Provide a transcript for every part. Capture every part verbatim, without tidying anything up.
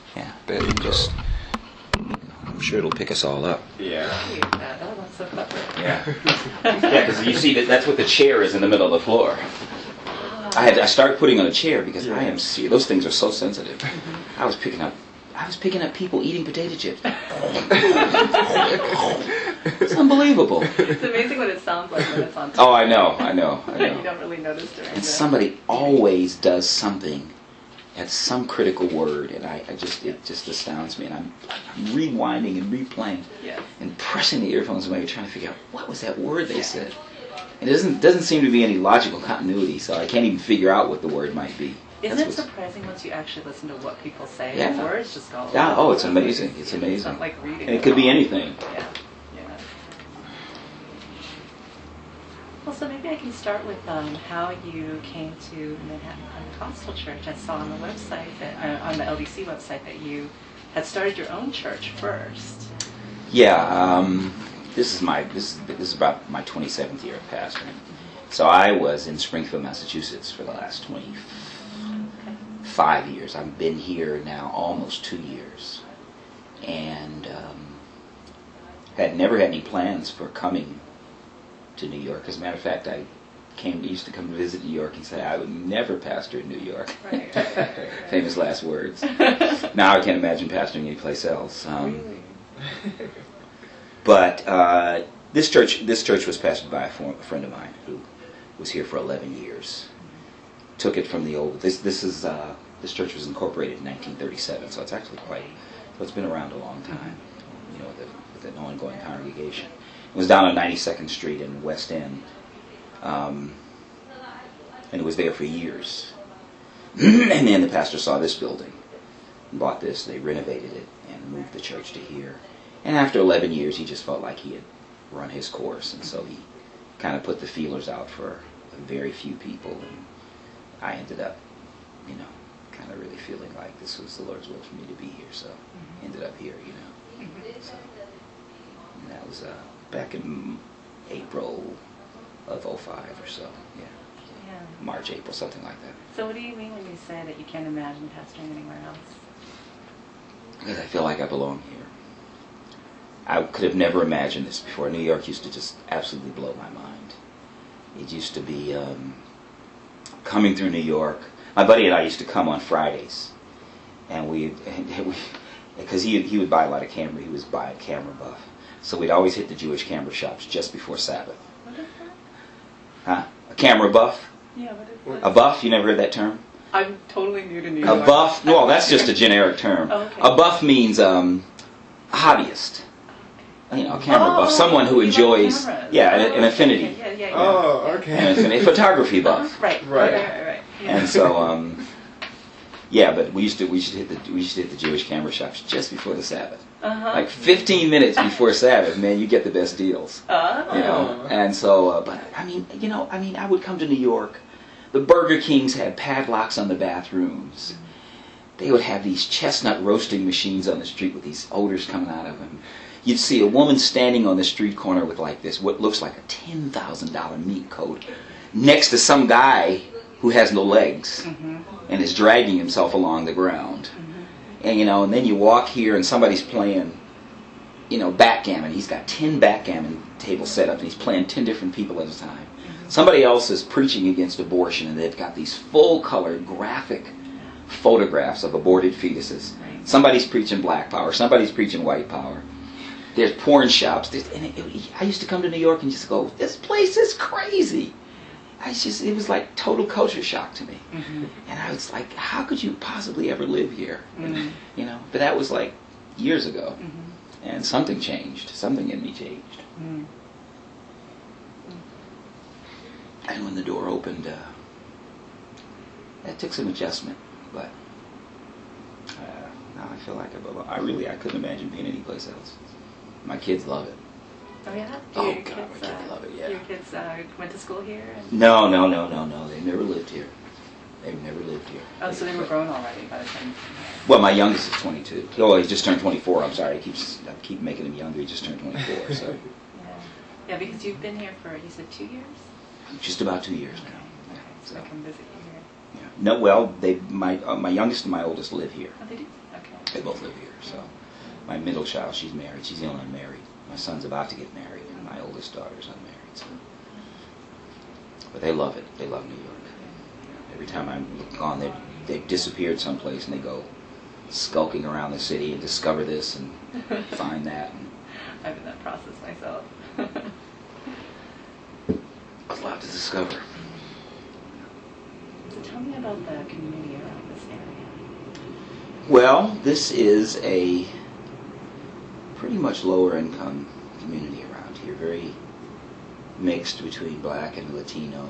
Yeah, but it just, I'm sure it'll pick us all up. Yeah. Oh, that's so clever. Yeah. Yeah, because you see that that's what the chair is in the middle of the floor. I had I started putting on a chair because I am serious. Those things are so sensitive. Mm-hmm. I was picking up I was picking up people eating potato chips. It's unbelievable. It's amazing what it sounds like when it's on top. Oh, I know, I know, I know. You don't really notice during And the... somebody always does something at some critical word, and I, I just it just astounds me. And I'm, I'm rewinding and replaying Yes. and pressing the earphones away, trying to figure out what was that word they said. And it doesn't doesn't seem to be any logical continuity, so I can't even figure out what the word might be. Isn't That's it surprising once you actually listen to what people say? Yeah. The words just go... Yeah. Oh, it's amazing. It's It's amazing. not like reading. And it could be anything. Yeah. Yeah. Well, so maybe I can start with um, how you came to Manhattan Pentecostal Church. I saw on the website, that uh, on the L D C website, that you had started your own church first. Yeah. Um, this is my this is this is about my twenty-seventh year of pastoring. So I was in Springfield, Massachusetts for the last twenty-five years. I've been here now almost two years, and um, had never had any plans for coming to New York. As a matter of fact, I came used to come to visit New York and say I would never pastor in New York. Right. Famous last words. Now I can't imagine pastoring anyplace else. Um, Really? But uh, this church, this church was pastored by a, form, a friend of mine who was here for eleven years. Took it from the old. This this is uh, this church was incorporated in nineteen thirty-seven, so it's actually quite. So it's been around a long time. You know, with, a, with an ongoing congregation. It was down on ninety-second Street in West End, um, and it was there for years. And then the pastor saw this building, and bought this. They renovated it and moved the church to here. And after eleven years, he just felt like he had run his course, and so he kind of put the feelers out for very few people, and I ended up, you know, kind of really feeling like this was the Lord's will for me to be here, so mm-hmm. ended up here, you know. Mm-hmm. So, and that was uh, back in April of oh five or so, yeah. Yeah. March, April, something like that. So what do you mean when you say that you can't imagine pastoring anywhere else? Because I feel like I belong here. I could have never imagined this before. New York used to just absolutely blow my mind. It used to be um, coming through New York. My buddy and I used to come on Fridays, and we, because he he would buy a lot of camera. He was buying camera buff, so we'd always hit the Jewish camera shops just before Sabbath. What is that? Huh? A camera buff? Yeah, what is that? A buff? You never heard that term? I'm totally new to New A York. buff? Well, that's just a generic term. Oh, okay. A buff means um, a hobbyist. You know, a camera oh, buff, someone who you enjoys, like yeah, an, oh, an okay, affinity, Yeah, yeah, yeah. Oh, an okay. affinity, photography buff. Right, Right. right, right, right. Yeah. And so, um, yeah, but we used to we used to hit the we used to hit the Jewish camera shops just before the Sabbath, uh-huh. like fifteen minutes before Sabbath. Man, you get the best deals, Oh. you know. And so, uh, but I mean, you know, I mean, I would come to New York. The Burger Kings had padlocks on the bathrooms. They would have these chestnut roasting machines on the street with these odors coming out of them. You'd see a woman standing on the street corner with like this, what looks like a ten thousand dollar meat coat, next to some guy who has no legs Mm-hmm. and is dragging himself along the ground. Mm-hmm. And you know, and then you walk here and somebody's playing, you know, backgammon. He's got ten backgammon tables set up and he's playing ten different people at a time. Mm-hmm. Somebody else is preaching against abortion and they've got these full-color graphic photographs of aborted fetuses. Right. Somebody's preaching black power. Somebody's preaching white power. There's porn shops. There's, and it, it, I used to come to New York and just go, this place is crazy. I just, it was like total culture shock to me. Mm-hmm. And I was like, how could you possibly ever live here? Mm-hmm. You know, but that was like years ago. Mm-hmm. And something changed. Something in me changed. Mm-hmm. And when the door opened, uh, that took some adjustment. But uh, now I feel like I belong. I really, I couldn't imagine being anyplace else. My kids love it. Oh yeah? Oh, Your God, kids, my kids uh, love it, yeah. Your kids uh, went to school here? And... No, no, no, no, no. They've never lived here. They've never lived here. Oh, so they were grown already by the time... Well, my youngest is twenty-two. Oh, he just turned twenty-four. I'm sorry. I keep, I keep making him younger. He just turned twenty-four. So Yeah. Yeah, because you've been here for, you said two years? just about two years Okay. now. Okay. So So, I can visit you here. yeah. No, well, they my uh, my youngest and my oldest live here. Oh, they do? Okay. They my middle child, she's married. She's the only unmarried. My son's about to get married, and my oldest daughter's unmarried. So. But they love it. They love New York. Every time I'm gone, they they've disappeared someplace, and they go skulking around the city and discover this and find that. And I'm in that process myself. a lot to discover. So tell me about the community around this area. Well, this is a pretty much lower income community around here. Very mixed between black and Latino.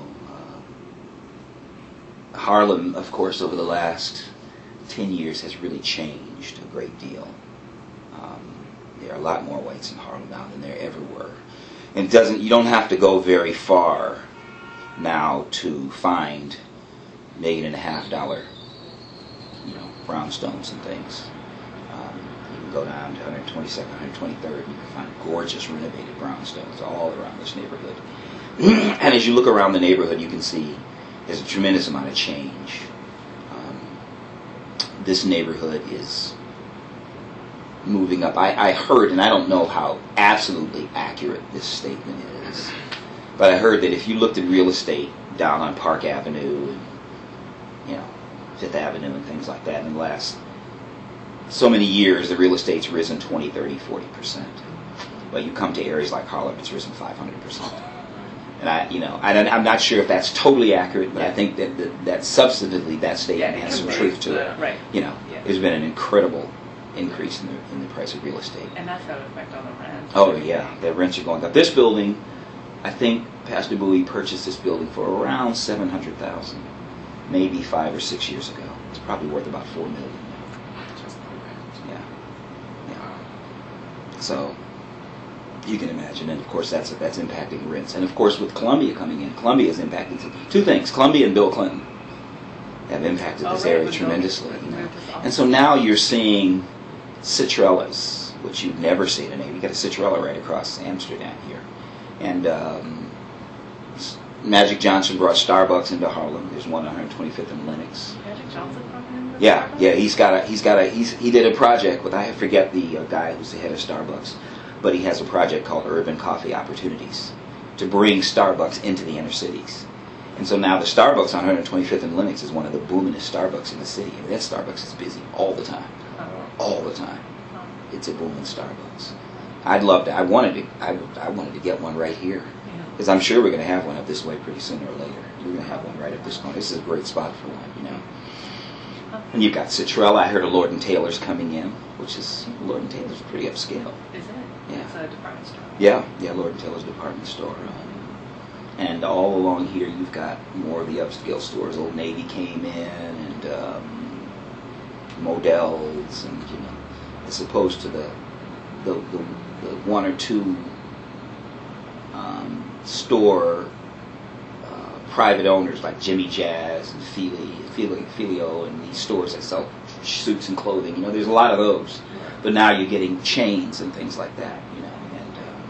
Uh, Harlem, of course, over the last ten years has really changed a great deal. Um, there are a lot more whites in Harlem now than there ever were. And it doesn't, you don't have to go very far now to find million and a half dollar, you know, brownstones and things. Um, you can go down to one twenty-second, one twenty-third, and you can find gorgeous renovated brownstones all around this neighborhood. And as you look around the neighborhood, you can see there's a tremendous amount of change. Um, this neighborhood is moving up. I, I heard, and I don't know how absolutely accurate this statement is, but I heard that if you looked at real estate down on Park Avenue and, you know, Fifth Avenue and things like that in the last so many years, the real estate's risen twenty, thirty, forty percent. But you come to areas like Harlem, it's risen five hundred percent. And I, you know, I don't, I'm not sure if that's totally accurate, but I think that that, that substantively that statement Yeah, has some right. truth to it. Right. You know, Yeah. there's been an incredible increase in the in the price of real estate. And that's got to affect on the rent. Oh yeah, the rents are going up. This building, I think Pastor Bowie purchased this building for around seven hundred thousand, maybe five or six years ago. It's probably worth about four million now. Just the rent. Yeah, yeah. So you can imagine, and of course that's that's impacting rents. And of course with Columbia coming in, Columbia is impacting two things. Columbia and Bill Clinton have impacted Oh, this right, area with tremendously. Bill- You know? with this office. And so now you're seeing citrellas, which you've never seen in a. You got a citrella right across Amsterdam here, and um, Magic Johnson brought Starbucks into Harlem. There's one on one twenty-fifth and Lenox. Magic Johnson from him? Yeah, yeah, he's got a he's got a he's he did a project with, I forget the uh, guy who's the head of Starbucks, but he has a project called Urban Coffee Opportunities to bring Starbucks into the inner cities. And so now the Starbucks on one twenty-fifth and Lenox is one of the boomingest Starbucks in the city. I mean, that Starbucks is busy all the time, Oh. all the time. Oh. It's a booming Starbucks. I'd love to. I wanted to. I, I wanted to get one right here, Yeah. because I'm sure we're going to have one up this way pretty sooner or later. We're going to have one right up this corner. This is a great spot for one, you know. And you've got Citrella. I heard a Lord and Taylor's coming in, which is, Lord and Taylor's pretty upscale. Is it? Yeah. It's a department store. Yeah, yeah, Lord and Taylor's department store. Um, and all along here, you've got more of the upscale stores. Old Navy came in, and um, Modell's, and you know, as opposed to the the, the, the one or two um, store uh, private owners like Jimmy Jazz and Fili, Fili, Filio, and these stores that sell suits and clothing. You know, there's a lot of those. But now you're getting chains and things like that. You know, and uh,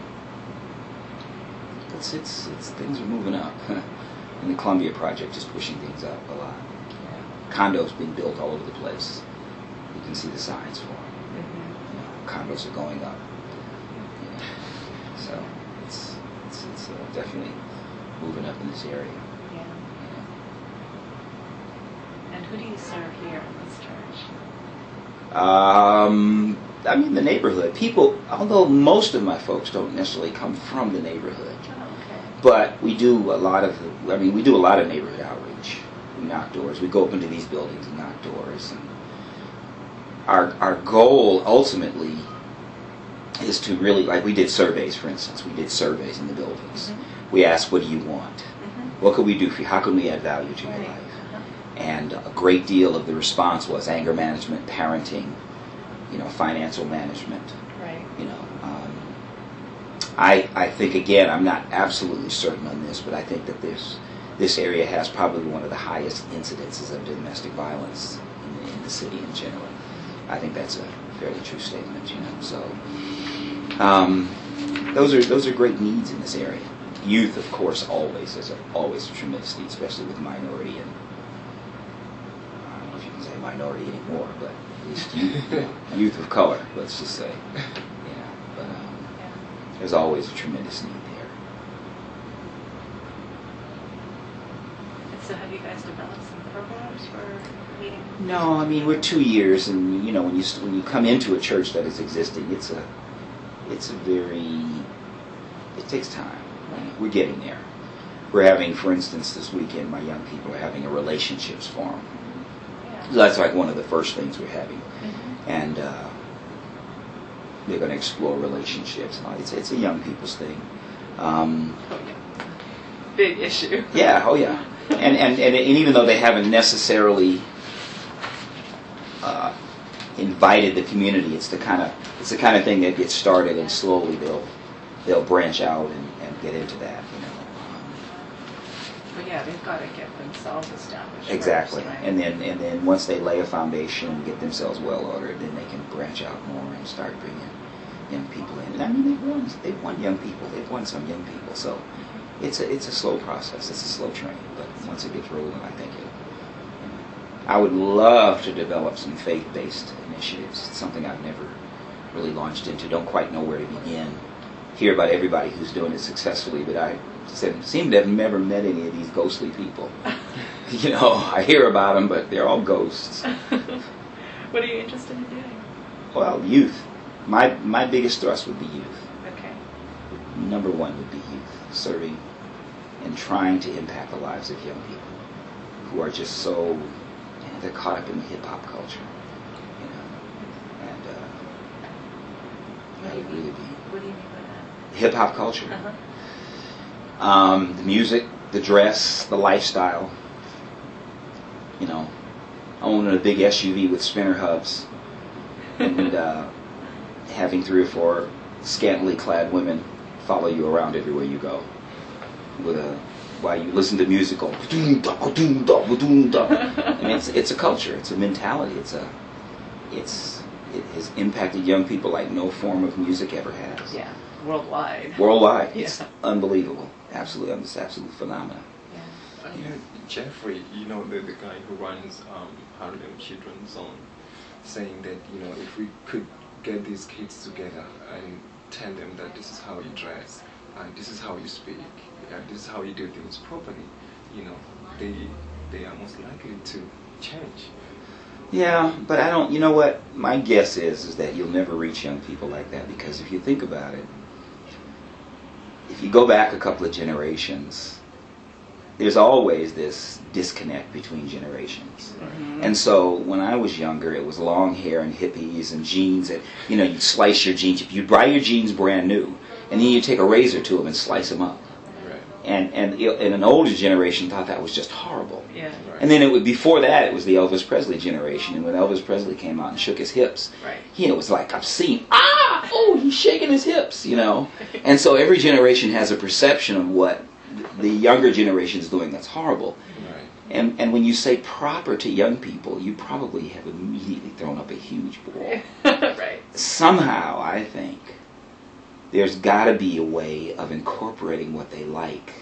it's it's it's things are moving up. And the Columbia project is pushing things up a lot. Yeah. Condos being built all over the place. You can see the signs for them. Mm-hmm. You know, condos are going up. You know, so it's it's, it's uh, definitely moving up in this area. Yeah. You know. And who do you serve here in this church? Um, I mean, the neighborhood. People, although most of my folks don't necessarily come from the neighborhood, Oh, okay. but we do a lot of, I mean, we do a lot of neighborhood outreach. We knock doors. We go up into these buildings and knock doors. And our our goal ultimately is to really, like we did surveys, for instance. We did surveys in the buildings. Mm-hmm. We asked, what do you want? Mm-hmm. What could we do for you? How can we add value to your Right. life? Uh-huh. And a great deal of the response was anger management, parenting, you know, financial management. Right. You know, um, I I think, again, I'm not absolutely certain on this, but I think that this this area has probably one of the highest incidences of domestic violence in, in the city in general. I think that's a fairly true statement. You know, so um, those are those are great needs in this area. Youth, of course, always is a, always a tremendous need, especially with minority and I don't know if you can say minority anymore, but At least youth, youth of color, let's just say. Yeah, but um, there's always a tremendous need there. And so have you guys developed some programs for meeting? No, I mean we're two years, and you know when you when you come into a church that is existing, it's a it's a very it takes time. We're getting there. We're having, for instance, this weekend, my young people are having a relationships forum. Yeah. That's like one of the first things we're having, Mm-hmm. and uh, they're going to explore relationships. It's it's a young people's thing. Um, Oh, yeah. Big issue. yeah, oh yeah, and and and, and even though they haven't necessarily uh, invited the community, it's the kind of it's the kind of thing that gets started, and slowly they'll they'll branch out and, and get into that. You know. But yeah, they've got to get themselves established. Exactly, first, right? and then and then once they lay a foundation and get themselves well ordered, then they can branch out more and start bringing young people in. And I mean, they've won they've won young people, they've won some young people. So it's a it's a slow process, it's a slow train, but once it gets rolling, I think it. I would love to develop some faith-based initiatives. It's something I've never really launched into. Don't quite know where to begin. Hear about everybody who's doing it successfully, but I seem to have never met any of these ghostly people. You know, I hear about them, but they're all ghosts. What are you interested in doing? Well, youth. My my biggest thrust would be youth. Okay. Number one would be youth, serving and trying to impact the lives of young people who are just so, you know, they're caught up in the hip hop culture, you know, and uh, that would really be What do you mean by that? hip hop culture. Uh-huh. Um, the music, the dress, the lifestyle. You know, owning a big S U V with spinner hubs, and uh, having three or four scantily clad women follow you around everywhere you go, with a while you listen to musical. I mean, it's it's a culture, it's a mentality, it's a it's it has impacted young people like no form of music ever has. Yeah, worldwide. Worldwide, it's Yeah. unbelievable. Absolutely, it's absolute phenomenon. Yeah. I know Jeffrey, you know, the, the guy who runs um, Harlem Children's Zone, saying that, you know, if we could get these kids together and tell them that this is how you dress, and this is how you speak, and this is how you do things properly, you know, they they are most likely to change. Yeah, but I don't. You know what? My guess is is that you'll never reach young people like that, because if you think about it, if you go back a couple of generations, there's always this disconnect between generations. Mm-hmm. And so when I was younger, it was long hair and hippies and jeans that, you know, you'd slice your jeans. You'd buy your jeans brand new, and then you'd take a razor to them and slice them up. Right. And and and an older generation thought that was just horrible. Yeah. Right. And then it would, before that, it was the Elvis Presley generation. And when Elvis Presley came out and shook his hips, Right. you know, it was like obscene. Ah! Oh, he's shaking his hips, you know. And so every generation has a perception of what the younger generation is doing that's horrible. Right. And and when you say proper to young people, you probably have immediately thrown up a huge wall. Right. Somehow, I think, there's got to be a way of incorporating what they like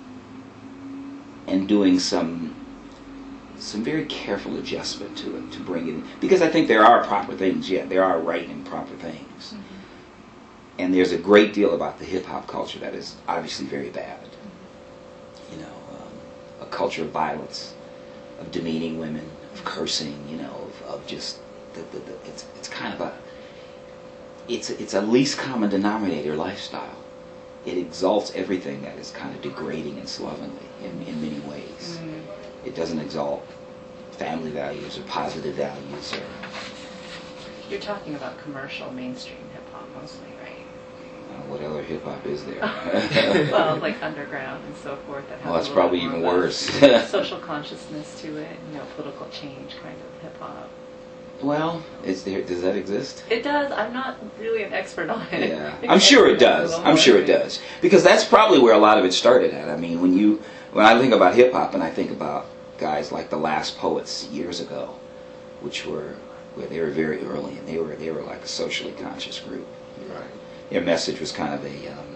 and doing some some very careful adjustment to it to bring it in. Because I think there are proper things, yeah, there are right and proper things. Mm-hmm. And there's a great deal about the hip-hop culture that is obviously very bad. You know, um, a culture of violence, of demeaning women, of cursing, you know, of, of just, the, the, the, it's it's kind of a, it's a, it's a least common denominator lifestyle. It exalts everything that is kind of degrading and slovenly in, in many ways. Mm. It doesn't exalt family values or positive values or, You're talking about commercial mainstream hip hop mostly, right? uh, what other hip-hop is there? Well, like underground and so forth. That has Well, that's a little probably bit even more of a worse. social consciousness to it, you know, political change kind of hip hop. Well, is there, does that exist? It does. I'm not really an expert on it. Yeah, Maybe I'm sure I it can know a does. little I'm more, sure it right? does, because that's probably where a lot of it started at. I mean, when you when I think about hip hop and I think about guys like the Last Poets years ago, which were where they were very early and they were they were like a socially conscious group. Right. Their message was kind of a um,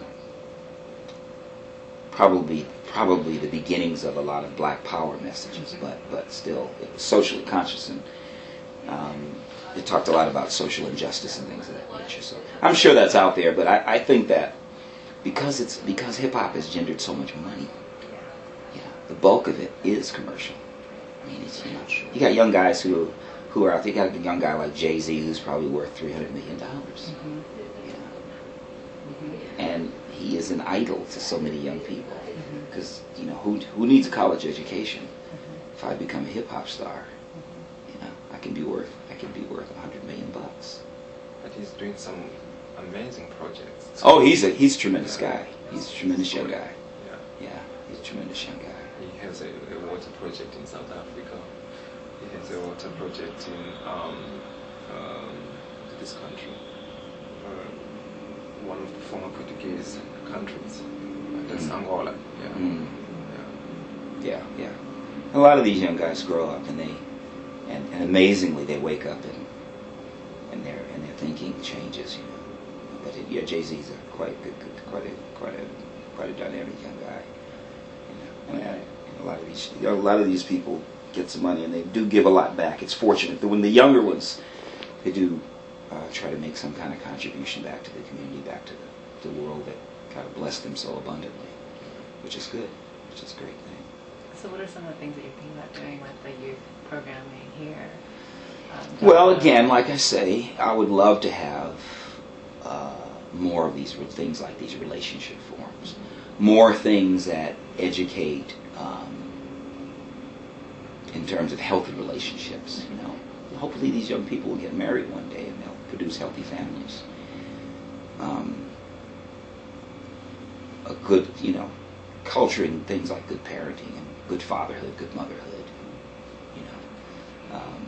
probably probably the beginnings of a lot of Black Power messages, Mm-hmm. but but still it was socially conscious and. Um, it talked a lot about social injustice and things of that nature. So I'm sure that's out there, but I, I think that because it's because hip hop has gendered so much money, you know, the bulk of it is commercial. I mean, it's, you know, you got young guys who who are out there. You got a young guy like Jay-Z who's probably worth three hundred million dollars. Mm-hmm. You know? Mm-hmm. And he is an idol to so many young people. Mm-hmm. Because, you know, who who needs a college education? Mm-hmm. If I become a hip hop star, you know, I can be worth I can be worth a hundred million bucks. But he's doing some amazing projects. Oh, he's a he's a tremendous guy. He's a tremendous young guy. Yeah. Yeah, he's a tremendous young guy. He has a, a water project in South Africa. He has a water project in um, um, this country, uh, one of the former Portuguese countries. That's Mm. Angola. Yeah. Mm. Yeah. Yeah, yeah. A lot of these young guys grow up and they, and, and amazingly they wake up and and their and their thinking changes. You know, but it, yeah, Jay-Z's a quite good, good, quite a quite a quite a dynamic young guy. You know, and, I, and a lot of these you know, a lot of these people get some money and they do give a lot back. It's fortunate that when the younger ones, they do uh, try to make some kind of contribution back to the community, back to the, the world that kind of blessed them so abundantly, which is good, which is a great thing. So what are some of the things that you're thinking about doing with the youth programming here? Um, Well, again, like I say, I would love to have uh, more of these re- things like these relationship forums, more things that educate um, in terms of healthy relationships. You know, hopefully these young people will get married one day and they'll produce healthy families. Um, a good, you know, culturing things like good parenting and good fatherhood, good motherhood. You know. Um,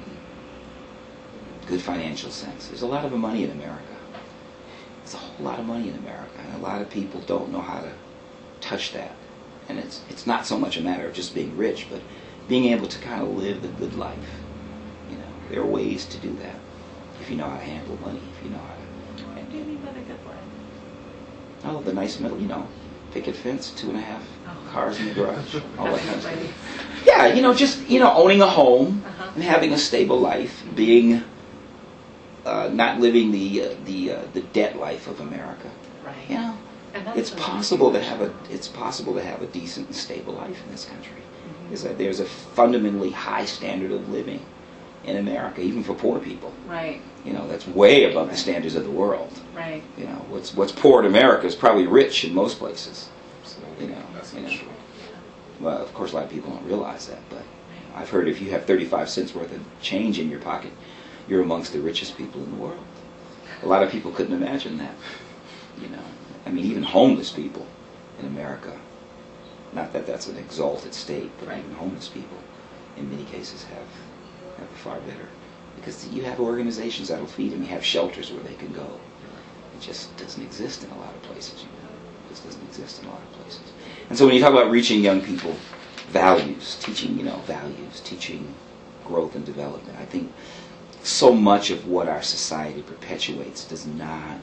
good financial sense. There's a lot of money in America. There's a whole lot of money in America, and a lot of people don't know how to touch that. And it's it's not so much a matter of just being rich, but being able to kind of live the good life. You know, there are ways to do that if you know how to handle money, if you know how to. What do you mean by the good life? Oh, the nice middle, you know, picket fence, two and a half Oh. cars in the garage, all that kind of Right. stuff. Yeah, you know, just you know, owning a home Uh-huh. and having a stable life, being. Uh, not living the uh, the uh, the debt life of America. Right. You know, And that's it's what- possible to have a it's possible to have a decent and stable life in this country. Mhm. Is that there's a fundamentally high standard of living in America, even for poor people. Right. You know, that's way above the standards of the world. Right. You know, what's what's poor in America is probably rich in most places. Absolutely. You know, That's you not know. true. Well, of course, a lot of people don't realize that, but I've heard if you have thirty-five cents worth of change in your pocket, you're amongst the richest people in the world. A lot of people couldn't imagine that. You know, I mean, even homeless people in America. Not that that's an exalted state, but Right. even homeless people, in many cases, have have it far better because you have organizations that'll feed them. You have shelters where they can go. It just doesn't exist in a lot of places. You know, it just doesn't exist in a lot of places. And so when you talk about reaching young people, values, teaching, you know, values, teaching growth and development, I think so much of what our society perpetuates does not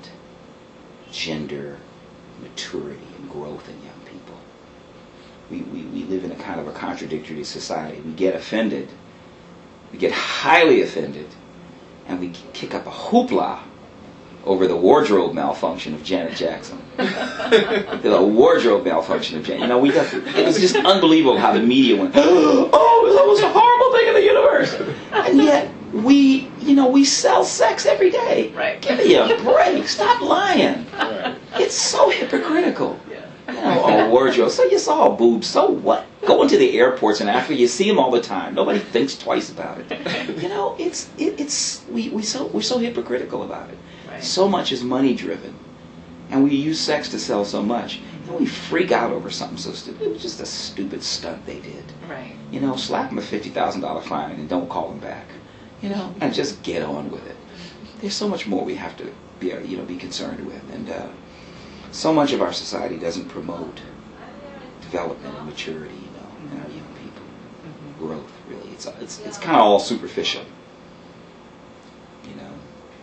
gender maturity and growth in young people. We, we, we live in a kind of a contradictory society. We get offended, we get highly offended, and we kick up a hoopla over the wardrobe malfunction of Janet Jackson. The wardrobe malfunction of Janet. You know, we got, it was just unbelievable how the media went, oh, it was the most horrible thing in the universe. And yet, we, you know, we sell sex every day. Right. Give me a break. Stop lying. Right. It's so hypocritical. Yeah. You know, oh, wardrobe. So you saw boobs. So what? Going to the airports in Africa, you see them all the time. Nobody thinks twice about it. You know, it's it, it's we we so we're so hypocritical about it. Right. So much is money driven, and we use sex to sell so much. And we freak out over something so stupid. It was just a stupid stunt they did. Right. You know, slap them a fifty thousand dollar fine and don't call them back. You know, and just get on with it. There's so much more we have to be, you know, be concerned with, and uh, so much of our society doesn't promote development and maturity, you know, in our young people. Mm-hmm. Growth, really. It's it's it's kind of all superficial, you know.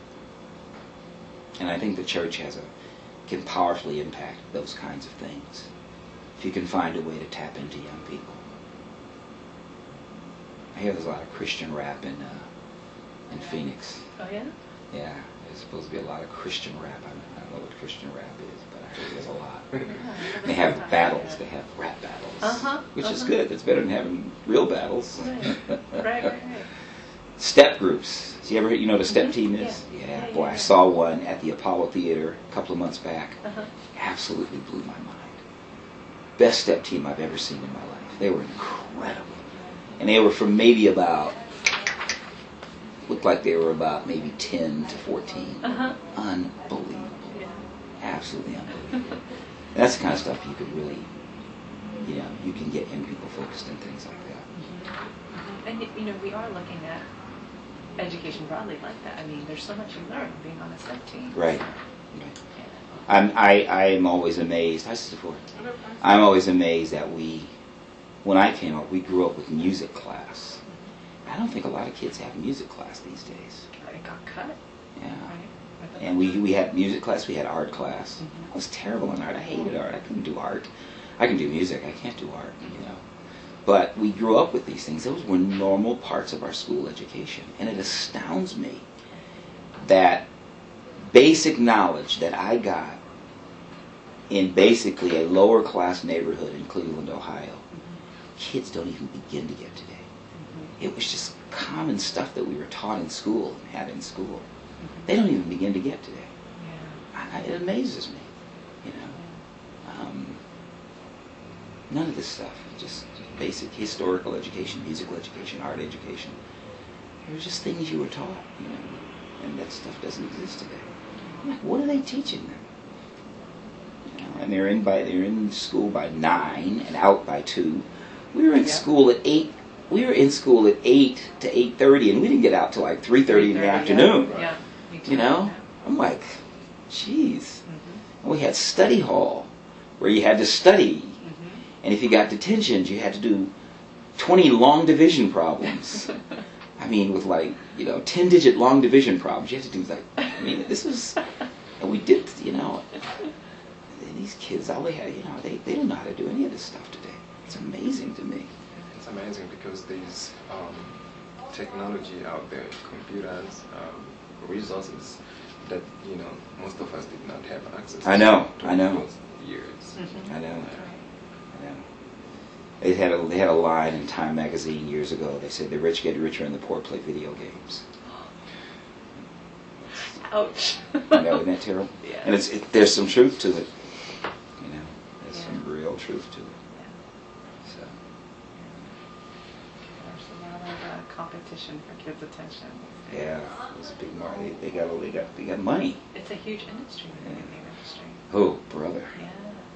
And I think the church has a can powerfully impact those kinds of things if you can find a way to tap into young people. I hear there's a lot of Christian rap in uh, in Phoenix. Oh yeah? Yeah, there's supposed to be a lot of Christian rap. I don't, I don't know what Christian rap is, but I heard there's a lot. Yeah, They have battles. They have rap battles, Uh-huh, which is uh-huh. good. It's better than having real battles. Right, right, right. right. Step groups. Do you ever you know what a step Mhm. team is? Yeah. Yeah. Yeah, Boy, yeah, I yeah. saw one at the Apollo Theater a couple of months back. Uh-huh. Absolutely blew my mind. Best step team I've ever seen in my life. They were incredible. And they were from maybe about, looked like they were about maybe ten to fourteen. Uh-huh. Unbelievable. Yeah. Absolutely unbelievable. That's the kind of stuff you could really, you know, you can get young people focused in things like that. Mhm. And y- you know, we are looking at education broadly like that. I mean, there's so much you learn being on a step team. Right. So, Right. yeah. I'm, I, I am always amazed. Hi, Sister Ford. I'm always amazed that we, when I came up, we grew up with music class. I don't think a lot of kids have music class these days. It got cut. Yeah. Right? And we, we had music class, we had art class. Mhm. I was terrible in art. I hated art. I couldn't do art. I can do music. I can't do art, you know. But we grew up with these things. Those were normal parts of our school education. And it astounds me that basic knowledge that I got in basically a lower class neighborhood in Cleveland, Ohio, kids don't even begin to get today. It was just common stuff that we were taught in school and had in school. They don't even begin to get today. Yeah. I, it amazes me, you know. Um, none of this stuff, just basic historical education, musical education, art education. It was just things you were taught, you know, and that stuff doesn't exist today. I'm like, what are they teaching them? You know, and they're in by they're in school by nine and out by two. We were in Yeah. school at eight. We were in school at eight to eight thirty, and we didn't get out till like three thirty in the Yeah. afternoon. Yeah. Me too. You know, Yeah. I'm like, geez. Mhm. And we had study hall where you had to study, Mhm. and if you got detentions, you had to do twenty long division problems. I mean, with like, you know, ten digit long division problems. You had to do like, I mean, this was, and we did, you know, and these kids, all they had, you know, they, they don't know how to do any of this stuff today. It's amazing to me. It's amazing because there's um, technology out there, computers, um, resources that, you know, most of us did not have access to. I know, to I know. those years. Mhm. I know. Right. I know. They had a they had a line in Time magazine years ago. They said the rich get richer and the poor play video games. Ouch. I know, isn't that terrible? Yeah. And it's it, there's some truth to it. You know, there's Yeah. some real truth to it. So There's a lot of uh, competition for kids' attention. yeah, it's a big market. They, they got they got they got money. It's a huge industry, the video game industry. Oh, brother, Yeah.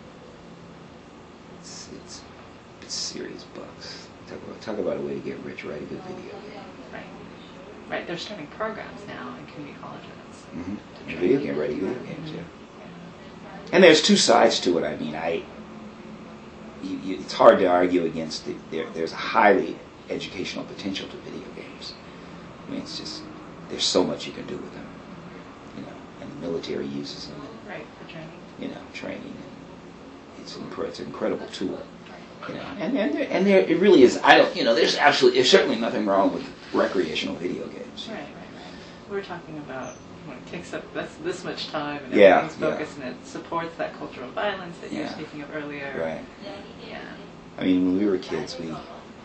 it's it's it's serious bucks. Talk about talk about a way to get rich. Write a good video game. Right. Right. They're starting programs now in community colleges. Mm-hmm. to train Video game, kids. writing video games. Yeah. Yeah. And there's two sides to it. I mean, I you, you, it's hard to argue against it. There, there's a highly educational potential to video games. I mean, it's just there's so much you can do with them, you know. And the military uses them, Right, for training. you know, training. And it's an incre- it's an incredible tool, you know. And and there, and there it really is. I don't, you know, there's absolutely there's certainly nothing wrong with recreational video games. Right, right, right. We're talking about when it takes up this, this much time and Yeah, everything's yeah. focused and it supports that cultural violence that you were Yeah. speaking of earlier. Right. Yeah. I mean, when we were kids, we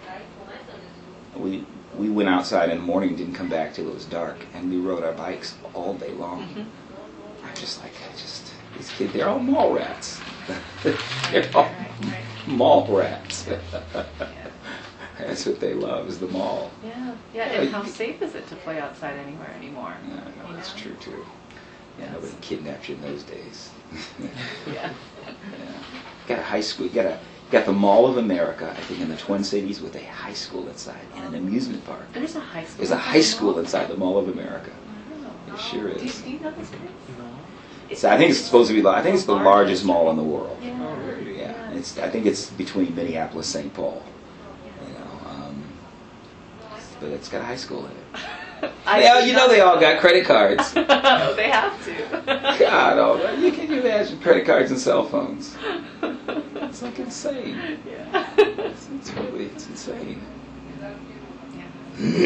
we we went outside in the morning and didn't come back till it was dark, and we rode our bikes all day long. Mhm. I'm just like, I just these kids, they're all mall rats. they're Right, all right, right. mall rats. Yeah. That's what they love is the mall. Yeah, yeah, and how safe is it to play outside anywhere anymore? Yeah, no, that's You true know? too. Yeah, Yes. nobody kidnapped you in those days. Yeah. Yeah. Got a high school. You got a got the Mall of America, I think, in the Twin Cities with a high school inside and an amusement park. There's a high school. There's a inside high the school mall? inside the Mall of America. Wow. It sure Do you, is. do you know this place? No. So I think it's supposed to be. I think it's the largest mall in the world. Yeah. Oh, really? Yeah, it's. I think it's between Minneapolis, Saint Paul. You know, um, but it's got a high school in it. I Yeah, did you not know they all got credit cards. Oh, they have to. God, oh, you can you imagine credit cards and cell phones? It's like insane. Yeah. It's, it's really, it's insane. Yeah.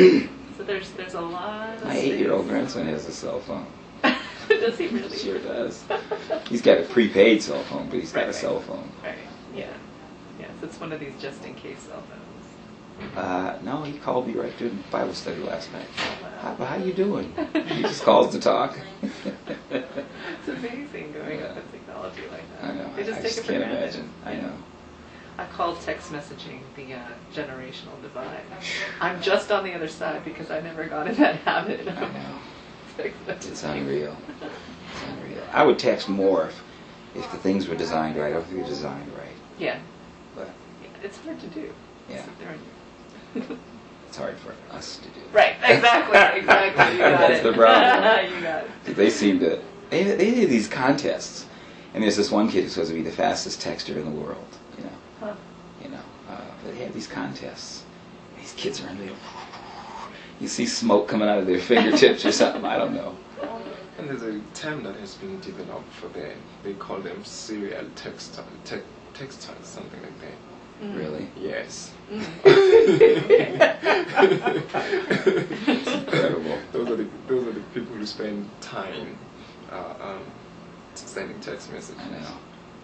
So there's there's a lot of My eight-year-old things. grandson has a cell phone. Does he really? Sure does. He's got a prepaid cell phone, but he's got Right, a right. cell phone. Right. Yeah. Yes, it's one of these just-in-case cell phones. Uh, no, he called me right during Bible study last night. Wow. How, how you doing? He just calls to talk. It's amazing going up with technology like that. I know. They just I take just it for can't granted. imagine. I Yeah. know. I call text messaging the uh, generational divide. I'm just on the other side because I never got in that habit. I know. Text It's messaging. unreal. It's unreal. I would text more if, if the things were designed right. I don't think they're designed right. Yeah. But Yeah, it's hard to do. Yeah. Sit there and- it's hard for us to do. right, exactly, exactly. You got That's it. the problem. You got it. They seem to, they, they do these contests. And there's this one kid who's supposed to be the fastest texter in the world, you know. Huh. You know, uh, they have these contests. These kids are in there. You see smoke coming out of their fingertips or something. I don't know. And there's a term that has been developed for them. They call them serial textiles, te- textiles, something like that. Mm. Really? Yes. Mm. Incredible. Those are the those are the people who spend time uh, um, sending text messages. I know.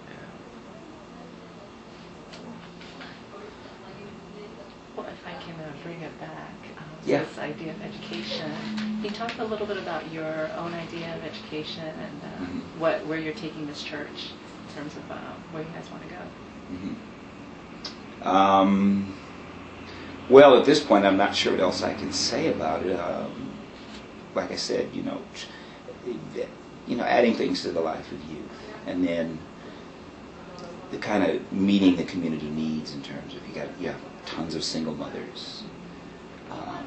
Well, if I can uh, bring it back, um, Yeah. this idea of education. Can you talk a little bit about your own idea of education and uh, Mhm. what where you're taking this church in terms of uh, where you guys want to go? Mhm. Um, well, at this point, I'm not sure what else I can say about it. Um, like I said, you know, you know, adding things to the life of youth, and then the kind of meeting the community needs in terms of you got you have tons of single mothers. Um,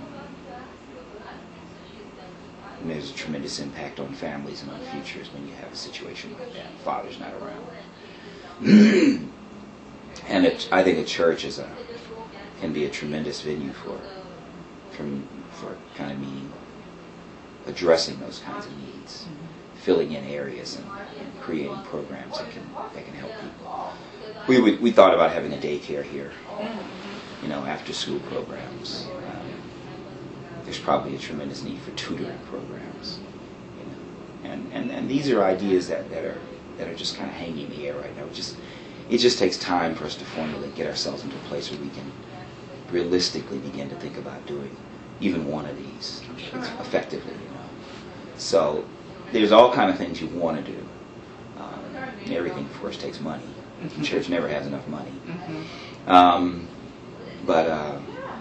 and there's a tremendous impact on families and on futures when you have a situation like that. Father's not around. And it, I think a church is a can be a tremendous venue for, for for kind of meeting, addressing those kinds of needs, filling in areas and, and creating programs that can that can help people. We would, we thought about having a daycare here, you know, after school programs. Um, there's probably a tremendous need for tutoring programs, you know, and and, and these are ideas that, that are that are just kind of hanging in the air right now. It just it just takes time for us to formulate, get ourselves into a place where we can realistically begin to think about doing even one of these Sure. effectively, you know. So there's all kind of things you want to do. Um, everything, of course, takes money. The church never has enough money. Mm-hmm. Um, but uh,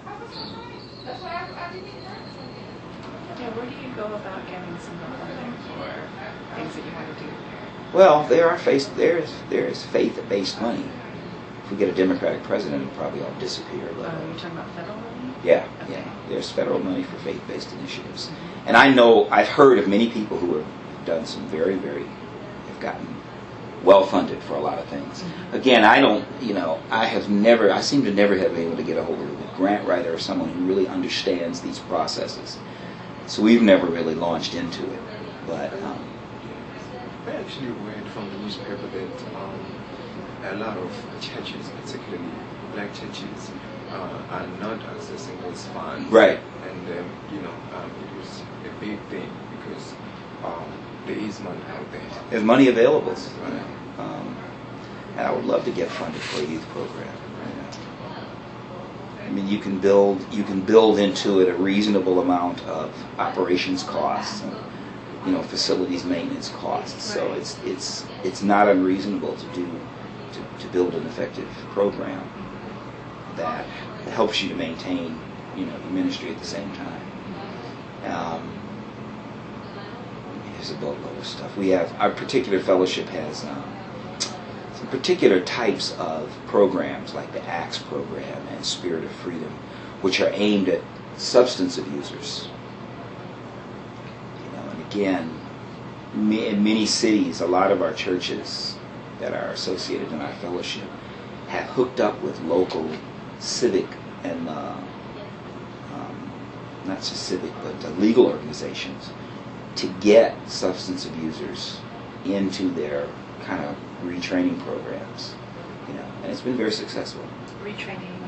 Yeah, where do you go about getting some more funding for things that you want to do here? well, there are faith, there's there's faith-based money. If we get a Democratic president, it'll probably all disappear. But, Um, you're talking about federal money? Yeah, Okay. yeah. There's federal money for faith-based initiatives. And I know, I've heard of many people who have done some very, very, have gotten well-funded for a lot of things. Again, I don't, you know, I have never, I seem to never have been able to get a hold of a grant writer or someone who really understands these processes. So we've never really launched into it. But, um, I actually read from the newspaper that um, a lot of churches, particularly black churches, uh, are not accessing those funds. Right. And, um, you know, um, it was a big thing because um, there is money out there. there's money available. Right. Um, and I would love to get funded for a youth program. You know. I mean, you can build you can build into it a reasonable amount of operations costs and, you know, facilities maintenance costs. So Right. it's it's it's not unreasonable to do to, to build an effective program that helps you to maintain, you know, the ministry at the same time. Um, there's a boatload of stuff. We have our particular fellowship has um, some particular types of programs like the ACTS program and Spirit of Freedom, which are aimed at substance abusers. You know, and again, ma- in many cities, a lot of our churches that are associated in our fellowship have hooked up with local civic and uh, um, not just civic, but uh, legal organizations to get substance abusers into their kind of retraining programs, you know, and it's been very successful. Retraining, like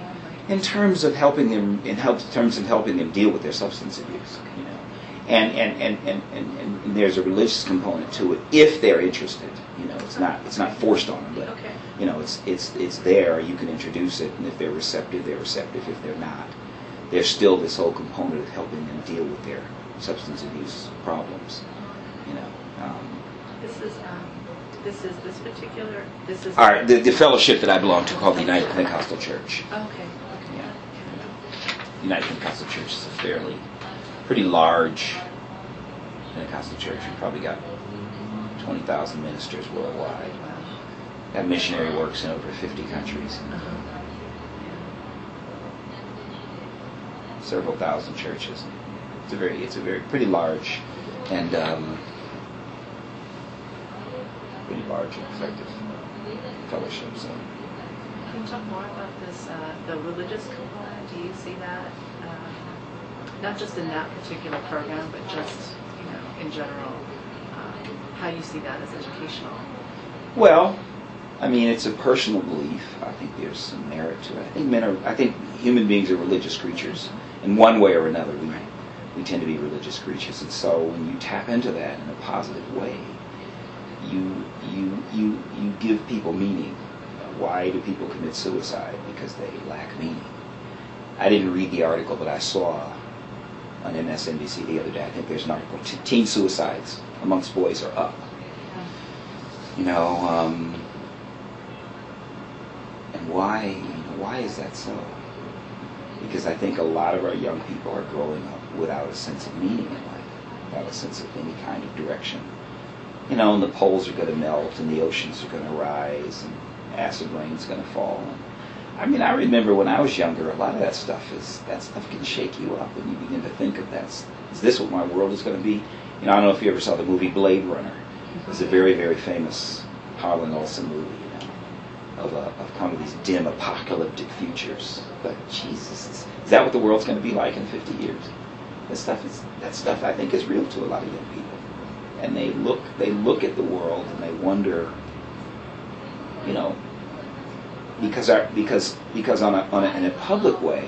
in terms of helping them, in help, terms of helping them deal with their substance abuse, you know, and and, and, and, and, and there's a religious component to it if they're interested. You know, it's not it's not forced on them, but Okay. you know, it's it's it's there. You can introduce it, and if they're receptive, they're receptive. If they're not, there's still this whole component of helping them deal with their substance abuse problems. You know. Um, This is um, this is this particular this is. all right, the, the fellowship that I belong to, called the United Pentecostal Church. Okay. Okay. Yeah. United Pentecostal Church is a fairly, pretty large Pentecostal church. We've probably got twenty thousand ministers worldwide. Wow. That missionary works in over fifty countries. Uh-huh. Several thousand churches. It's a very, it's a very pretty large, and um, pretty large and effective fellowship. So, Can you talk more about this, uh, the religious component? Do you see that, um, not just in that particular program, but just, you know, in general, um, how you see that as educational? well, I mean, it's a personal belief. I think there's some merit to it. I think men are, I think human beings are religious creatures. In one way or another, we we tend to be religious creatures, and so when you tap into that in a positive way, you you you you give people meaning. Why do people commit suicide? Because they lack meaning. I didn't read the article, but I saw on M S N B C the other day. I think there's an article. Teen suicides amongst boys are up. You know, um, and why? You know, why is that so? Because I think a lot of our young people are growing up without a sense of meaning in life, without a sense of any kind of direction. You know, and the poles are going to melt, and the oceans are going to rise, and acid rain's going to fall. And, I mean, I remember when I was younger, a lot of that stuff is that stuff can shake you up, and you begin to think of that. Is this what my world is going to be? You know, I don't know if you ever saw the movie Blade Runner. It's a very, very famous Harlan Ellison movie, you know, of, a, of kind of these dim apocalyptic futures. But Jesus, is, is that what the world's going to be like in fifty years? That stuff is that stuff I think is real to a lot of young people, and they look they look at the world and they wonder, you know, because our because because on a, on a in a public way,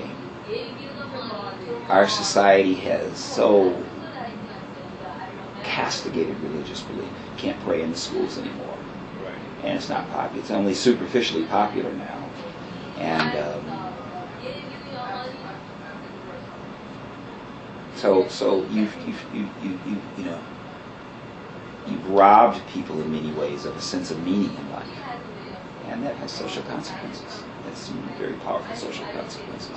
our society has so castigated religious belief. You can't pray in the schools anymore, Right. and it's not popular. It's only superficially popular now, and um, so so you've you've you you you you know you've robbed people in many ways of a sense of meaning in life, and that has social consequences. That's some very powerful social consequences.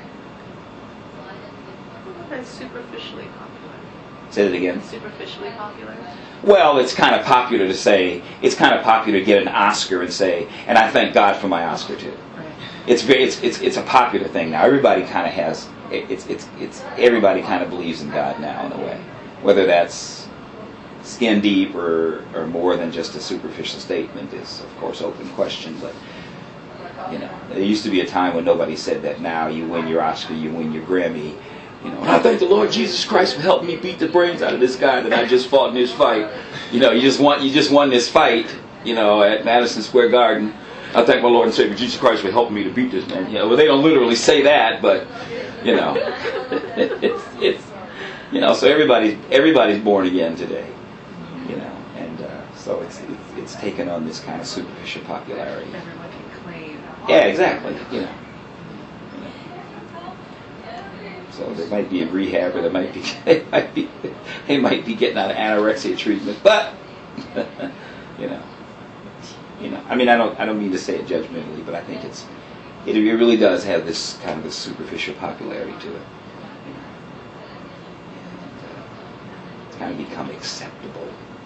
It's superficially popular. Say that again. Superficially popular? Well, it's kind of popular to say, it's kind of popular to get an Oscar and say, and I thank God for my Oscar too. Right. It's very, it's it's it's a popular thing now. Everybody kind of has, it's it's it's everybody kind of believes in God now in a way, whether that's skin deep or or more than just a superficial statement is of course open question. But you know, there used to be a time when nobody said that. Now you win your Oscar, you win your Grammy. You know, and I thank the Lord Jesus Christ for helping me beat the brains out of this guy that I just fought in this fight. You know, you just won, you just won this fight, you know, at Madison Square Garden. I thank my Lord and Savior Jesus Christ for helping me to beat this man. You know, well, they don't literally say that, but you know, it's, it's you know, so everybody's everybody's born again today. You know, and uh, so it's, it's it's taken on this kind of superficial popularity. Everyone can claim. Yeah, exactly. You know. So they might be in rehab, or they might be they might be they might be getting out of anorexia treatment. But you know, you know. I mean, I don't I don't mean to say it judgmentally, but I think it's it, it really does have this kind of this superficial popularity to it. You know. And, uh, it's kind of become acceptable.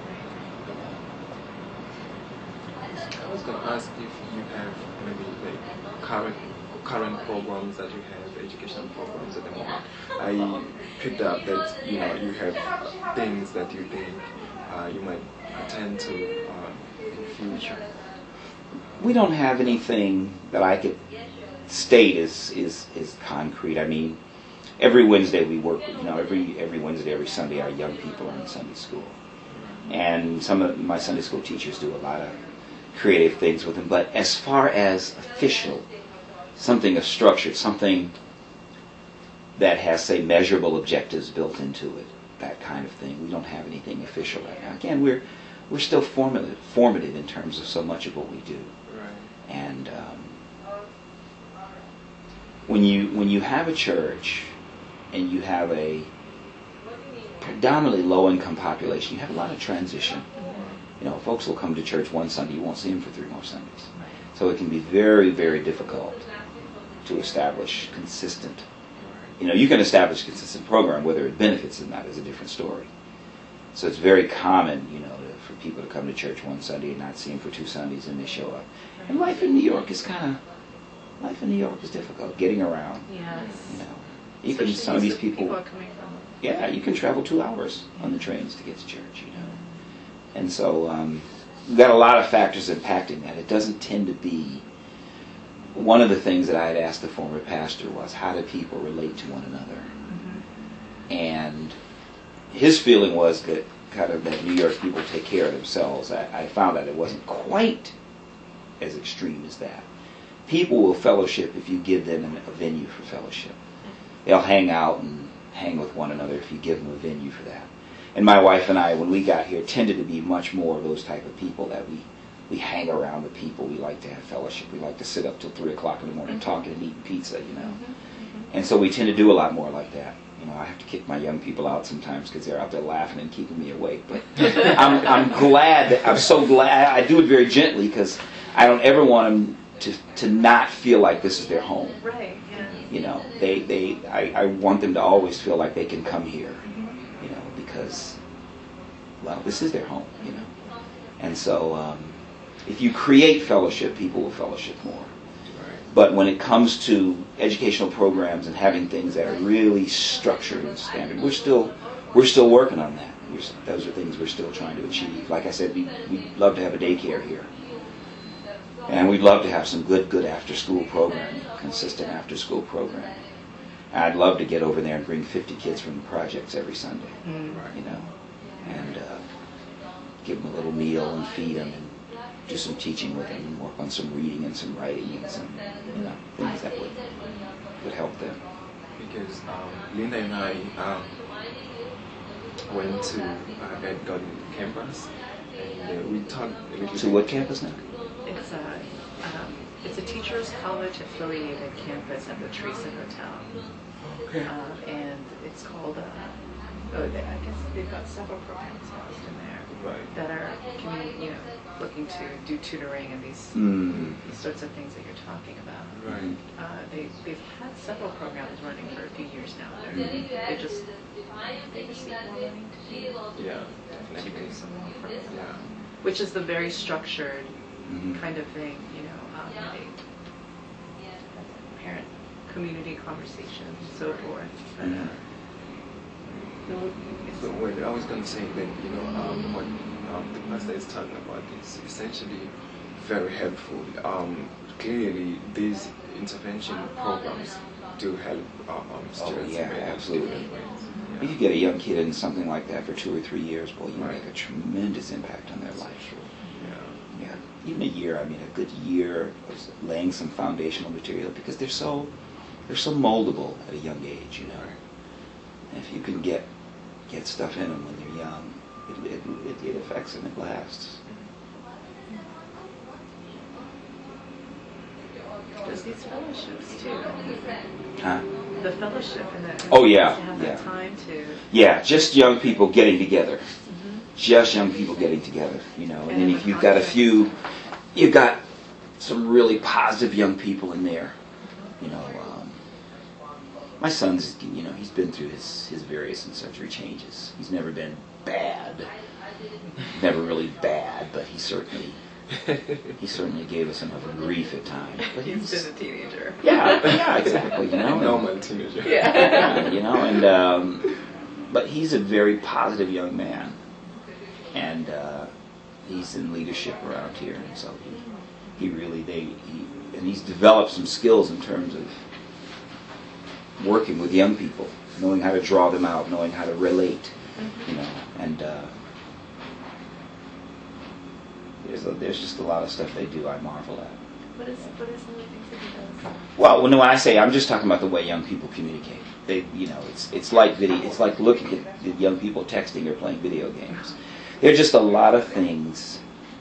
I was going to ask if you have maybe like current current programs that you have, educational programs at the moment. I picked up that you know you have things that you think uh, you might attend to uh, in future. We don't have anything that I could state is is is concrete. I mean, every Wednesday we work. You know, every every Wednesday, every Sunday, our young people are in Sunday school, and some of my Sunday school teachers do a lot of creative things with them. But as far as official something of structured, something that has, say, measurable objectives built into it, that kind of thing. We don't have anything official right now. Again, we're we're still formative, formative in terms of so much of what we do. Right. And um, when you when you have a church and you have a predominantly low-income population, you have a lot of transition. You know, folks will come to church one Sunday, you won't see them for three more Sundays. So it can be very, very difficult to establish consistent. You know, you can establish a consistent program, whether it benefits or not is a different story. So it's very common, you know, to, for people to come to church one Sunday and not see them for two Sundays, and they show up. And life in New York is kind of, life in New York is difficult, getting around. Yes. You know, you can, some of these people, people are coming from. yeah, you can travel two hours on the trains to get to church, you know. And so um, we've got a lot of factors impacting that. It doesn't tend to be. One of the things that I had asked the former pastor was, how do people relate to one another? Mm-hmm. And his feeling was that kind of that New York people take care of themselves. I, I found that it wasn't quite as extreme as that. People will fellowship if you give them a venue for fellowship. They'll hang out and hang with one another if you give them a venue for that. And my wife and I, when we got here, tended to be much more of those type of people that we We hang around with people. We like to have fellowship. We like to sit up till three o'clock in the morning Mm-hmm. talking and eating pizza, you know. Mm-hmm. And so we tend to do a lot more like that. You know, I have to kick my young people out sometimes because they're out there laughing and keeping me awake. But I'm, I'm glad that I'm so glad I do it very gently because I don't ever want them to to not feel like this is their home. Right. Yeah. You know, they they I, I want them to always feel like they can come here. You know, because well, this is their home. You know, and so. Um, If you create fellowship, people will fellowship more. But when it comes to educational programs and having things that are really structured and standard, we're still we're still working on that. We're, those are things we're still trying to achieve. Like I said, we we'd love to have a daycare here, and we'd love to have some good good after school programming, consistent after school programming. I'd love to get over there and bring fifty kids from the projects every Sunday, Mm. you know, and uh, give them a little meal and feed them. And do some teaching with them and work on some reading and some writing and some, you know, things that would would help them. Because um, Linda and I um, went to uh, Ed Garden campus, and uh, we talked a little So bit. what campus now? It's a um, it's a teachers college affiliated campus at the Teresa Hotel, Okay. uh, and it's called. Uh, oh, they, I guess they've got several programs housed in there Right. that are community, you know, looking to do tutoring and these, Mm. these sorts of things that you're talking about. Right. Uh, they they've had several programs running for a few years now. They're, Mhm. They just they receive more money to do, Yeah. to Definitely. do some more programs. Yeah. Which is the very structured Mhm. kind of thing, you know, um, they, parent community conversations and so forth. But, uh, no, it's- So what I was going to say that, you know, um, what um, the pastor is talking about is essentially very helpful. Um, clearly, these intervention programs do help um, um, students yeah, in many absolutely. different ways. If you get a young kid in something like that for two or three years, boy, you Right. make a tremendous impact on their life. Yeah. Yeah, even a year. I mean, a good year of laying some foundational material because they're so they're so moldable at a young age, you know. And if you can get get stuff in them when they're young, it it, it, it affects them. It lasts. There's these fellowships too. Huh? The fellowship and the Oh, yeah, to have yeah. that time to. Yeah, just young people getting together. Mhm. Just young people getting together, you know. And And then in if the you've got a context. few, you've got some really positive young people in there, you know. Um, my son's, you know, he's been through his, his various and sundry changes. He's never been bad, never really bad, but he certainly, he certainly gave us enough grief at times. But He's he's, been a teenager. yeah, yeah, exactly, you know. and- Normal teenager. Yeah. yeah, you know, and um, but he's a very positive young man, and uh, he's in leadership around here, and so he he really they he and he's developed some skills in terms of working with young people, knowing how to draw them out, knowing how to relate, you know, and uh, there's a, there's just a lot of stuff they do I marvel at. What is what are some of the things that he does? Well, when I say, I'm just talking about the way young people communicate. They, you know, it's it's like video. It's like looking at the young people texting or playing video games. There are just a lot of things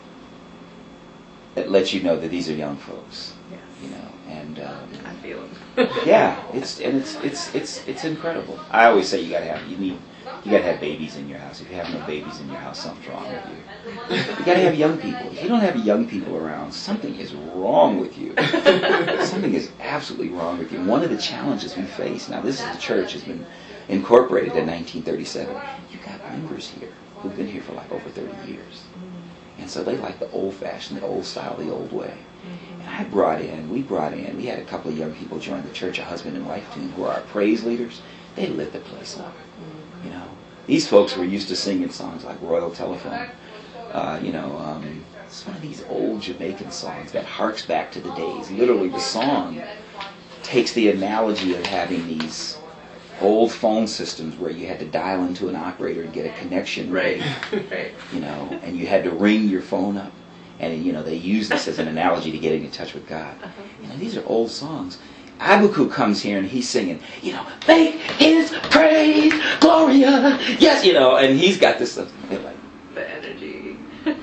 that let you know that these are young folks. Yes. You know, and um, I feel him. yeah, it's and it's it's it's it's incredible. I always say you gotta have you need you gotta have babies in your house. If you have no babies in your house, something's wrong with you. You gotta have young people. If you don't have young people around, something is wrong with you. Something is absolutely wrong with you. One of the challenges we face now, this is the church has been incorporated in nineteen thirty-seven. You got members here who've been here for like over thirty years, and so they like the old-fashioned, the old style, the old way. And I brought in, we brought in, we had a couple of young people join the church, a husband and wife team, who are our praise leaders. They lit the place up. You know, these folks were used to singing songs like Royal Telephone. Uh, you know, um, it's one of these old Jamaican songs that harks back to the days. Literally, the song takes the analogy of having these old phone systems where you had to dial into an operator and get a connection Right. rate, Right. you know, and you had to ring your phone up. And, you know, they use this as an analogy to getting in touch with God. Uh-huh. You know, these are old songs. Abuku comes here and he's singing, you know, make his praise, Gloria, yes, you know, and he's got this stuff. They're like, The energy.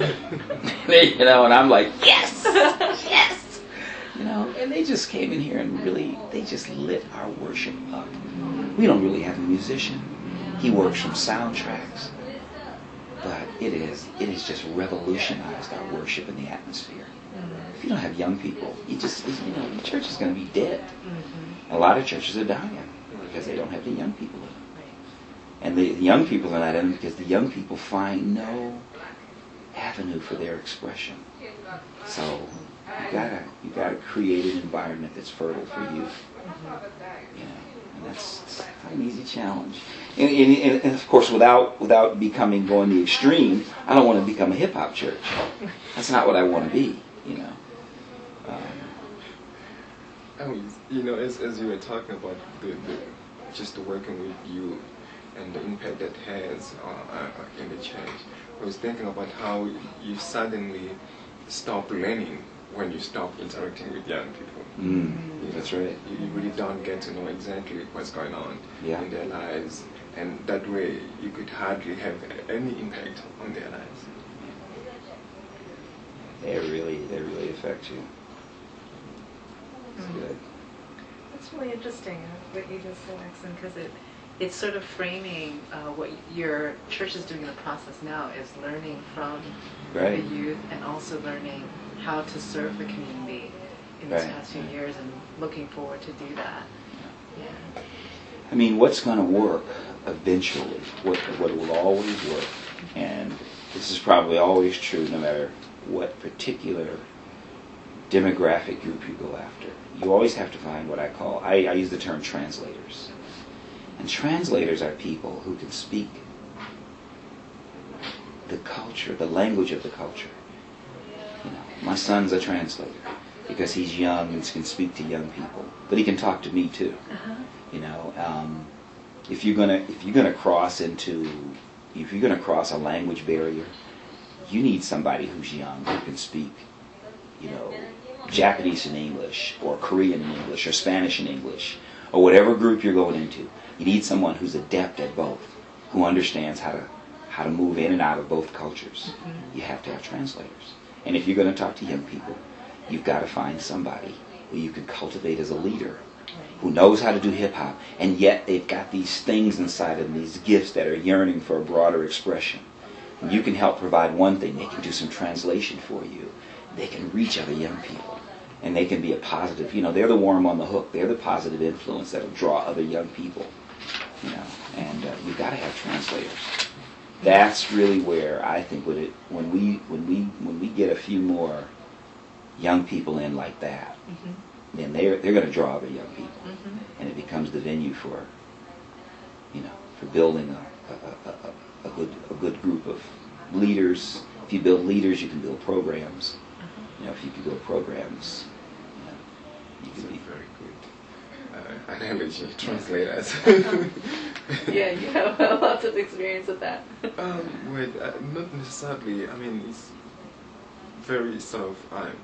you know, and I'm like, yes, yes, you know, and they just came in here and really, they just lit our worship up. We don't really have a musician. He works from soundtracks. But it is, it has just revolutionized our worship and the atmosphere. Mm-hmm. If you don't have young people, you just, you know, the church is going to be dead. Mm-hmm. A lot of churches are dying because they don't have the young people in them. Right. And the young people are not in them because the young people find no avenue for their expression. So you gotta, you gotta create an environment that's fertile for youth. Mm-hmm. You know, and that's, that's not an easy challenge. And, and, and of course, without without becoming going the extreme, I don't want to become a hip hop church. That's not what I want to be. You know. Um, I was, you know, as as you were talking about the, the just working with you and the impact that has uh, uh, in the church, I was thinking about how you suddenly stop learning when you stop interacting with young people. mm, that's right. You, you really don't get to know exactly what's going on Yeah. in their lives, and that way you could hardly have any impact on their lives. They really, they really affect you. It's Mm. good. That's really interesting uh, what you just said, Axon, because it it's sort of framing uh, what your church is doing in the process now is learning from Right. the youth and also learning how to serve the community in these Right. past few years and looking forward to do that. Yeah. I mean, what's going to work eventually, what, what will always work, and this is probably always true no matter what particular demographic group you go after, you always have to find what I call, I, I use the term translators. And translators are people who can speak the culture, the language of the culture. You know, my son's a translator because he's young and can speak to young people, but he can talk to me too. Uh-huh. You know, um, if you're gonna if you're gonna cross into if you're gonna cross a language barrier, you need somebody who's young who can speak, you know, Japanese in English or Korean in English or Spanish in English or whatever group you're going into. You need someone who's adept at both, who understands how to how to move in and out of both cultures. Mm-hmm. You have to have translators. And if you're going to talk to young people, you've got to find somebody who you can cultivate as a leader, who knows how to do hip-hop, and yet they've got these things inside of them, these gifts that are yearning for a broader expression. And you can help provide one thing. They can do some translation for you. They can reach other young people. And they can be a positive, you know, they're the worm on the hook. They're the positive influence that will draw other young people, you know. And uh, you've got to have translators. That's really where I think when it when we when we when we get a few more young people in like that, Mm-hmm. then they're they're going to draw other young people, Mm-hmm. and it becomes the venue for, you know, for building a a, a, a, a good a good group of leaders. If you build leaders, you can build programs. Uh-huh. You know, if you can build programs, you know, you It's can a be. very good uh, analogy, translators. Yeah, you have lots of experience with that. Um, well, uh, not necessarily. I mean, it's very sort of um,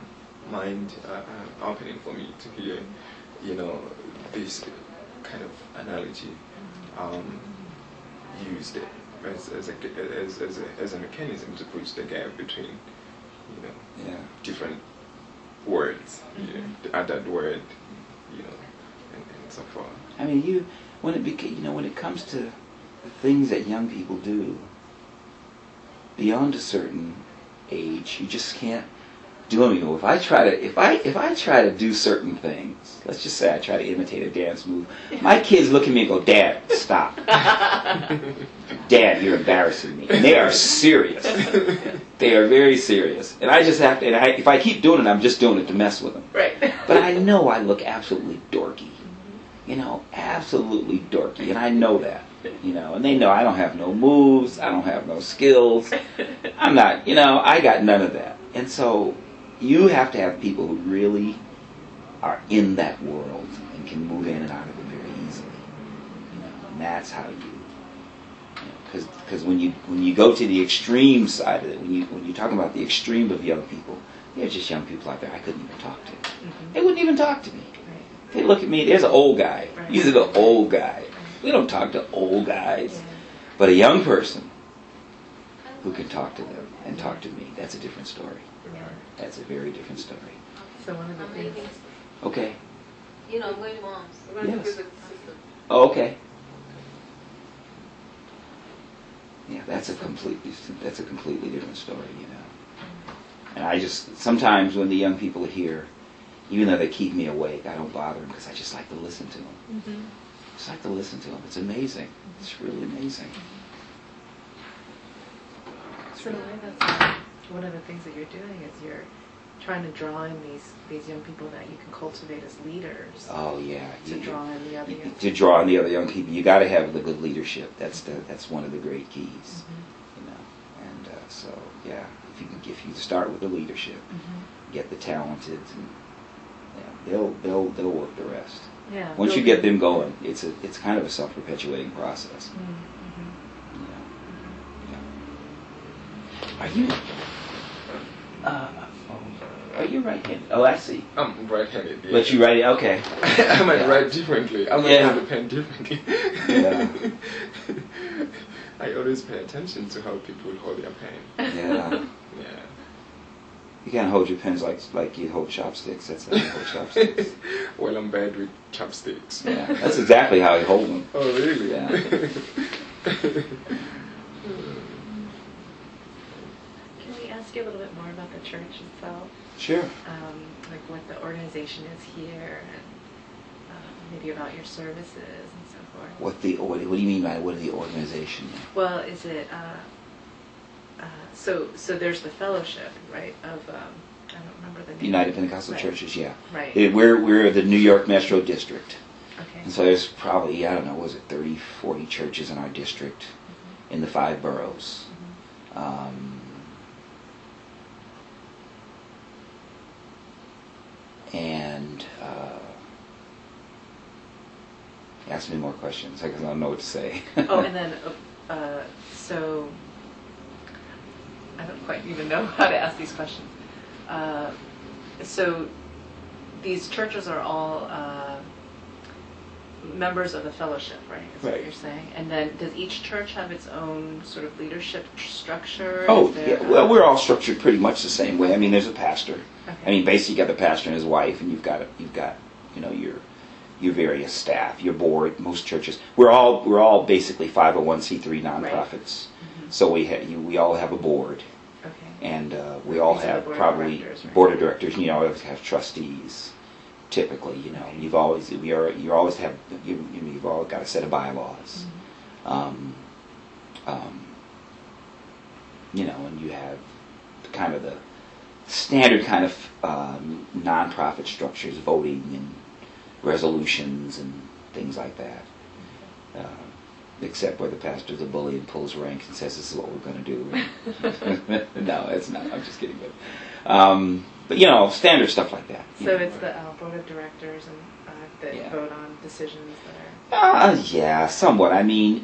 mind uh, uh, opening for me to hear, you know, this kind of analogy um, used as as a, as as a as a mechanism to bridge the gap between, you know, Yeah. different words, you know, the added word, you know, and, and so forth. I mean, you when it beca- you know when it comes to the things that young people do beyond a certain age, you just can't do them. You know, if I try to if I if I try to do certain things, let's just say I try to imitate a dance move, my kids look at me and go, "Dad, stop! Dad, you're embarrassing me." And they are serious. They are very serious, and I just have to. And I, if I keep doing it, I'm just doing it to mess with them. Right. But I know I look absolutely dorky. You know, absolutely dorky, and I know that. You know, and they know I don't have no moves, I don't have no skills. I'm not, you know, I got none of that. And so you have to have people who really are in that world and can move in and out of it very easily. You know, and that's how you, because you know, because when you when you go to the extreme side of it, when you when you're talking about the extreme of young people, there's just young people out there I couldn't even talk to. Mm-hmm. They wouldn't even talk to me. They look at me, there's an old guy. Right. He's the old guy. We don't talk to old guys. Yeah. But a young person who can talk to them and talk to me, that's a different story. Yeah. That's a very different story. So one of the things. Okay. You know, I'm going to mom's. We're going Yes. to visit sister. Oh, okay. Yeah, that's a completely that's a completely different story, you know. And I just sometimes when the young people are here, even though they keep me awake, I don't bother them because I just like to listen to them. Mm-hmm. Just like to listen to them. It's amazing. It's really amazing. So in a way, that's um, one of the things that you're doing is you're trying to draw in these these young people that you can cultivate as leaders Oh yeah. to You- draw in the other you- young to draw on the other young people, you got to have the good leadership. That's the that's one of the great keys, Mhm. you know. And uh, so yeah, if you can if you start with the leadership, Mhm. get the talented, and yeah, they'll they'll they'll work the rest. Yeah. Once you building- get them going, it's a it's kind of a self-perpetuating process. Mhm. You know. Yeah. Are you? Uh, are you right-handed? Oh, I see. I'm right-handed. Yeah. But you write it. Okay. I might Yeah. write differently. I might Yeah. hold the pen differently. Yeah. I always pay attention to how people hold their pen. Yeah. Yeah. You can't hold your pens like like you hold chopsticks. That's how you hold chopsticks. Well, I'm bad with chopsticks. Yeah, that's exactly how you hold them. Oh, really? Yeah. Can we ask you a little bit more about the church itself? Sure. Um, like what the organization is here, and um, maybe about your services and so forth. What the what, what do you mean by what are the organization? Well, is it uh, uh, so? So there's the fellowship, right? Of um, I don't remember the name. United Pentecostal Right. Churches, yeah. Right. It- we're we're the New York Metro District, Okay. and so there's probably I don't know, was it thirty, forty churches in our district, Mhm. in the five boroughs. Mhm. Um, and uh, ask me more questions because I don't know what to say. Oh, and then uh, so I don't quite even know how to ask these questions. Uh, so these churches are all uh, members of the fellowship, right? Is Right. what you're saying. And then does each church have its own sort of leadership structure? Oh, Is there, yeah. Well, we're all structured pretty much the same way. I mean, there's a pastor. Okay. I mean, basically, you got the pastor and his wife, and you've got you've got you know your your various staff, your board. Most churches, we're all we're all basically five oh one c three nonprofits. Mhm. So we ha- you, we all have a board, Okay. and uh, we all These are the have board of probably directors, right? board of directors. You know, always have trustees. Typically, you know, you've always we are you always have you, you you've all got a set of bylaws. Mhm. Um, um, you know, and you have kind of the standard kind of um, nonprofit structures, voting and resolutions and things like that. Uh, except where the pastor's a bully and pulls rank and says this is what we're going to do. No, it's not. I'm just kidding. But, um, but you know, standard stuff like that. you So know. it's the uh, board of directors and uh, that Yeah. vote on decisions that are. Uh, yeah, somewhat. I mean,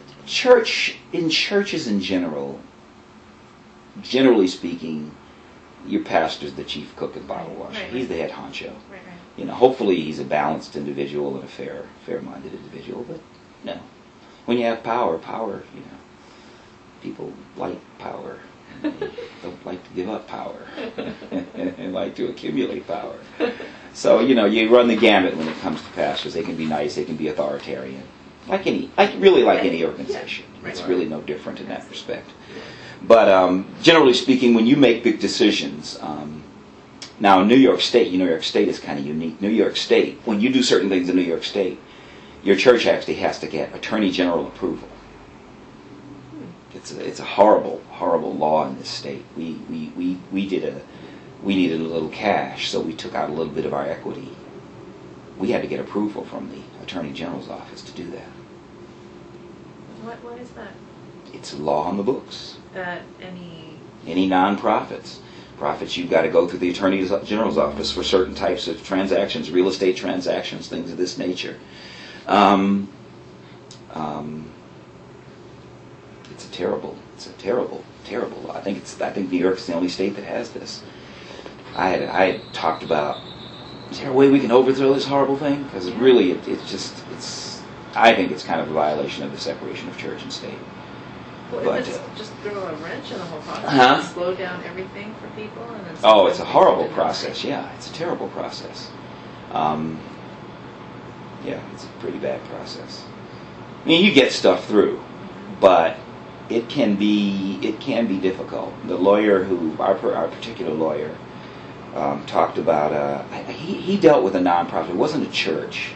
church, in churches in general, generally speaking, your pastor's the chief cook and bottle washer. Right, He's right. the head honcho. Right, right. You know, hopefully he's a balanced individual and a fair, fair-minded individual. But no, when you have power, power, you know, people like power. They don't like to give up power and like to accumulate power. So, you know, you run the gamut when it comes to pastors. They can be nice, they can be authoritarian. Like any, like really like any organization. It's really no different in that respect. But um, generally speaking, when you make big decisions, um, now in New York State, New York State is kind of unique. New York State, when you do certain things in New York State, your church actually has to get Attorney General approval. It's a, it's a horrible, horrible law in this state. We, we, we, we did a, we needed a little cash, so we took out a little bit of our equity. We had to get approval from the Attorney General's office to do that. What, what is that? It's a law on the books. That any... Any non-profits. Profits, you've got to go through the Attorney General's office for certain types of transactions, real estate transactions, things of this nature. Um, um, it's a terrible, it's a terrible, terrible law. I think it's, I think New York's the only state that has this. I had, I had talked about, is there a way we can overthrow this horrible thing? Because it really, it, it's just, it's, I think it's kind of a violation of the separation of church and state. Well, But, if it's uh, just throw a wrench in the whole process, Huh? slow down everything for people, and then Oh, it's a sometimes horrible people process. don't Yeah, it's a terrible process. Um, yeah, it's a pretty bad process. I mean, you get stuff through, but it can be it can be difficult. The lawyer who our per- our particular lawyer um, talked about uh, he he dealt with a nonprofit. It wasn't a church,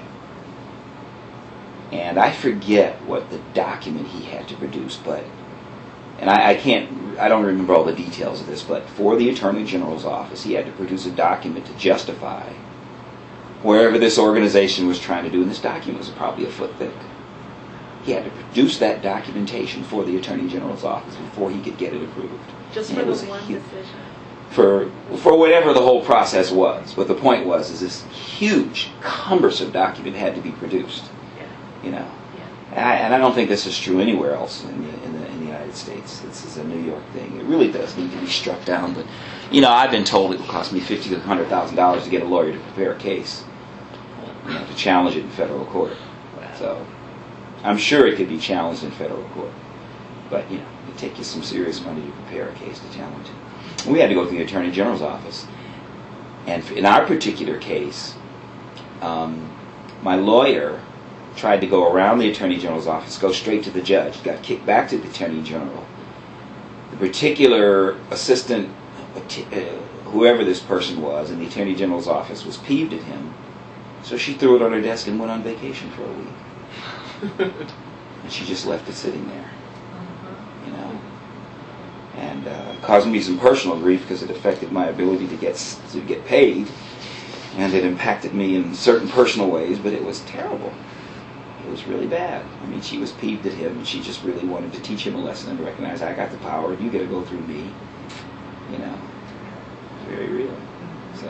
and I forget what the document he had to produce, but. And I, I can't, I don't remember all the details of this, but for the Attorney General's office, he had to produce a document to justify wherever this organization was trying to do, and this document was probably a foot thick. He had to produce that documentation for the Attorney General's office before he could get it approved. Just And for it the was a one hu- decision. For, for whatever the whole process was. But the point was, is this huge, cumbersome document had to be produced. Yeah. You know. Yeah. And I, and I don't think this is true anywhere else in the, in the in the United States. This is a New York thing. It really does need to be struck down. But you know, I've been told it will cost me fifty to hundred thousand dollars to get a lawyer to prepare a case, you know, to challenge it in federal court. So I'm sure it could be challenged in federal court. But you know, it'd take you some serious money to prepare a case to challenge it. And we had to go through the Attorney General's office, and in our particular case, um, my lawyer tried to go around the Attorney General's office, go straight to the judge, got kicked back to the Attorney General. The particular assistant, uh, whoever this person was in the Attorney General's office, was peeved at him, so she threw it on her desk and went on vacation for a week. And she just left it sitting there, you know. And uh, caused me some personal grief because it affected my ability to get to get paid, and it impacted me in certain personal ways, but it was terrible. It was really bad. I mean, she was peeved at him, and she just really wanted to teach him a lesson and recognize, I got the power, you got to go through me. You know, it's very real. So,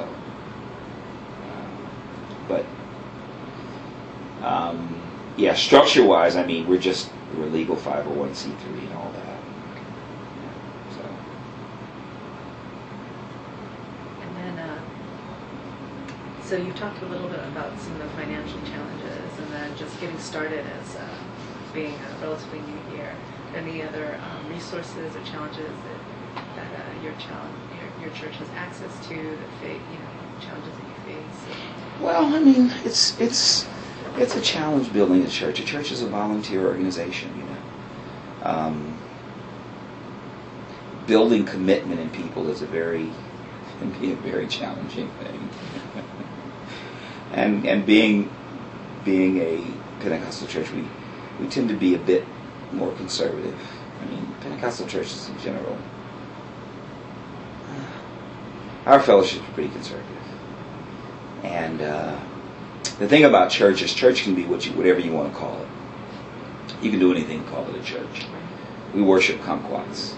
uh, but, um, yeah, structure-wise, I mean, we're just, we're legal five oh one c three and all that. Yeah, so. And then, uh, so you talked a little bit about some of the financial challenges, and then just getting started as uh, being uh, relatively new here. Any other um, resources or challenges that, that uh, your, challenge, your your church has access to, that fa- you know, challenges that you face? Well, I mean, it's it's it's a challenge building a church. A church is a volunteer organization, you know. Um, building commitment in people is a very can be a very challenging thing. and and being being a Pentecostal church, we we tend to be a bit more conservative. I mean, Pentecostal churches in general, our fellowship is pretty conservative. And uh, the thing about church is, church can be what you, whatever you want to call it. You can do anything and call it a church. We worship kumquats.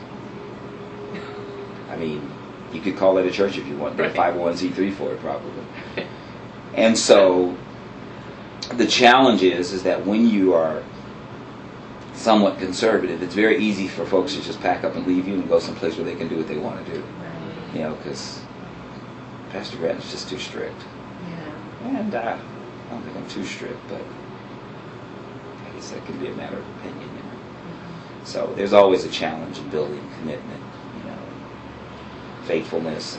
I mean, you could call it a church if you want. Get a five oh one c three for it, probably. And so, the challenge is, is that when you are somewhat conservative, it's very easy for folks to just pack up and leave you and go someplace where they can do what they want to do. You know, because Pastor Ben's just too strict. Yeah. And uh, I don't think I'm too strict, but I guess that can be a matter of opinion, you know. So there's always a challenge in building commitment, you know, faithfulness.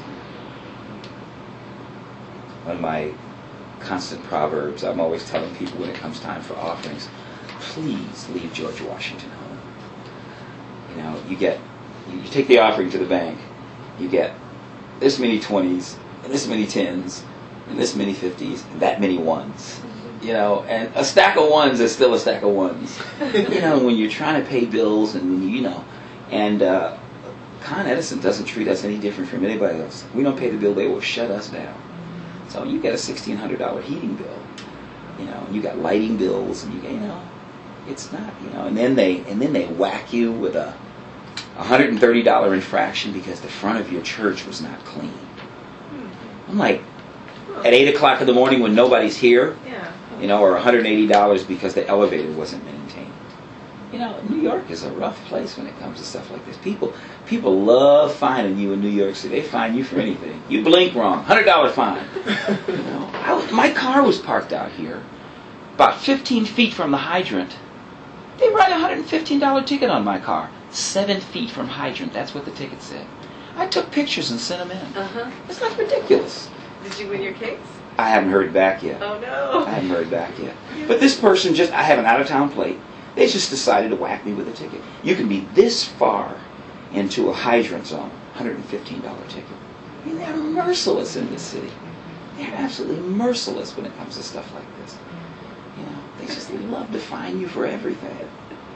One of my constant proverbs, I'm always telling people when it comes time for offerings, please leave George Washington home. You know, you get, you take the offering to the bank, you get this many twenties, and this many tens, and this many fifties, and that many ones. You know, and a stack of ones is still a stack of ones. You know, when you're trying to pay bills and when you, you know, and uh, Con Edison doesn't treat us any different from anybody else. We don't pay the bill, they will shut us down. So you get a sixteen hundred dollars heating bill, you know, and you got lighting bills, and you get, you know, it's not, you know, and then they and then they whack you with a one hundred thirty dollars infraction because the front of your church was not clean. I'm like, at eight o'clock in the morning when nobody's here, Yeah. you know, or one hundred eighty dollars because the elevator wasn't maintained. You know, New York is a rough place when it comes to stuff like this. People people love finding you in New York City. They find you for anything. You blink wrong, one hundred dollars fine. You know, I, my car was parked out here, about fifteen feet from the hydrant. They write a one hundred fifteen dollars ticket on my car. Seven feet from hydrant, that's what the ticket said. I took pictures and sent them in. Uh-huh. It's not ridiculous. Did you win your case? I haven't heard back yet. Oh, no. I haven't heard back yet. But this person just, I have an out-of-town plate. They just decided to whack me with a ticket. You can be this far into a hydrant zone, one hundred fifteen dollars ticket. I mean, they're merciless in this city. They're absolutely merciless when it comes to stuff like this. You know, they just love to fine you for everything.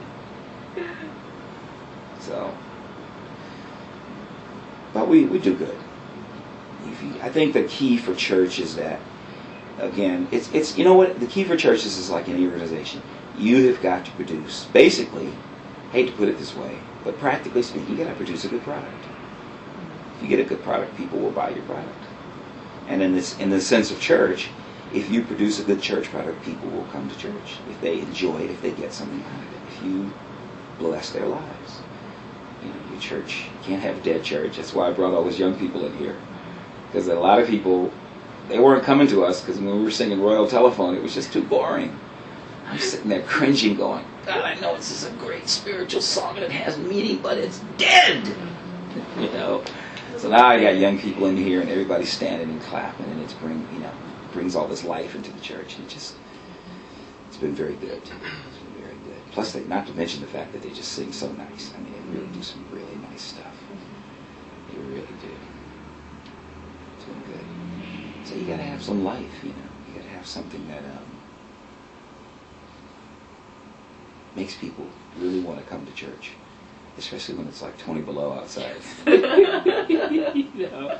So, but we, we do good. If you, I think the key for church is that, again, it's it's you know what, the key for churches is like any organization. You have got to produce, basically, hate to put it this way, but practically speaking, you got to produce a good product. If you get a good product, people will buy your product. And in this, in the sense of church, if you produce a good church product, people will come to church if they enjoy it, if they get something out of it. If you bless their lives, you know, your church, you can't have a dead church. That's why I brought all those young people in here, because a lot of people, they weren't coming to us because when we were singing Royal Telephone, it was just too boring. I'm sitting there cringing, going, God, I know this is a great spiritual song and it has meaning, but it's dead. You know. So now I got young people in here and everybody's standing and clapping, and it's bring you know brings all this life into the church. And it just it's been very good. It's been very good. Plus, they, not to mention the fact that they just sing so nice. I mean, they really do some really nice stuff. They really do. It's been good. So you got to have some life, you know. You got to have something that um, makes people really want to come to church, especially when it's like twenty below outside. You know?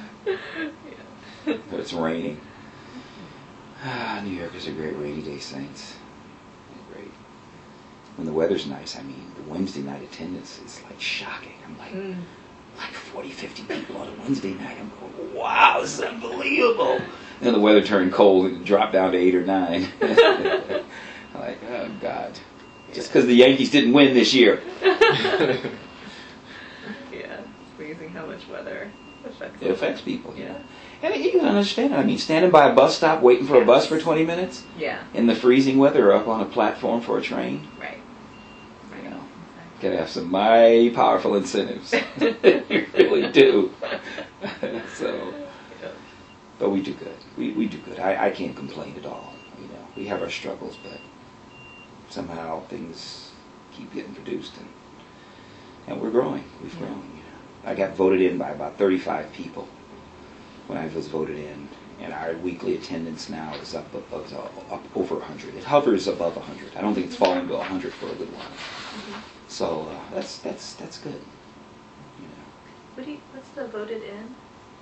But it's raining. Ah, New Yorkers are great rainy day saints. They're great. When the weather's nice, I mean, the Wednesday night attendance is like shocking. I'm like, mm. like forty, fifty people on a Wednesday night. I'm going, wow, this is unbelievable. And then the weather turned cold and it dropped down to eight or nine. I'm like, oh, God. Just because the Yankees didn't win this year. Yeah, it's amazing how much weather affects It affects people, yeah. yeah. And you can understand it. I mean, standing by a bus stop waiting for a bus for twenty minutes Yeah. in the freezing weather, or up on a platform for a train. Right. You know, gotta have some mighty powerful incentives. You really do. So, but we do good. We we do good. I, I can't complain at all. You know, we have our struggles, but somehow things keep getting produced, and and we're growing. We've Yeah. grown. You know, I got voted in by about thirty-five people when I was voted in, and our weekly attendance now is up above, up over one hundred. It hovers above one hundred. I don't think it's fallen to one hundred for a good while. Mm-hmm. So uh, that's that's that's good. You know. What do you, what's the voted in?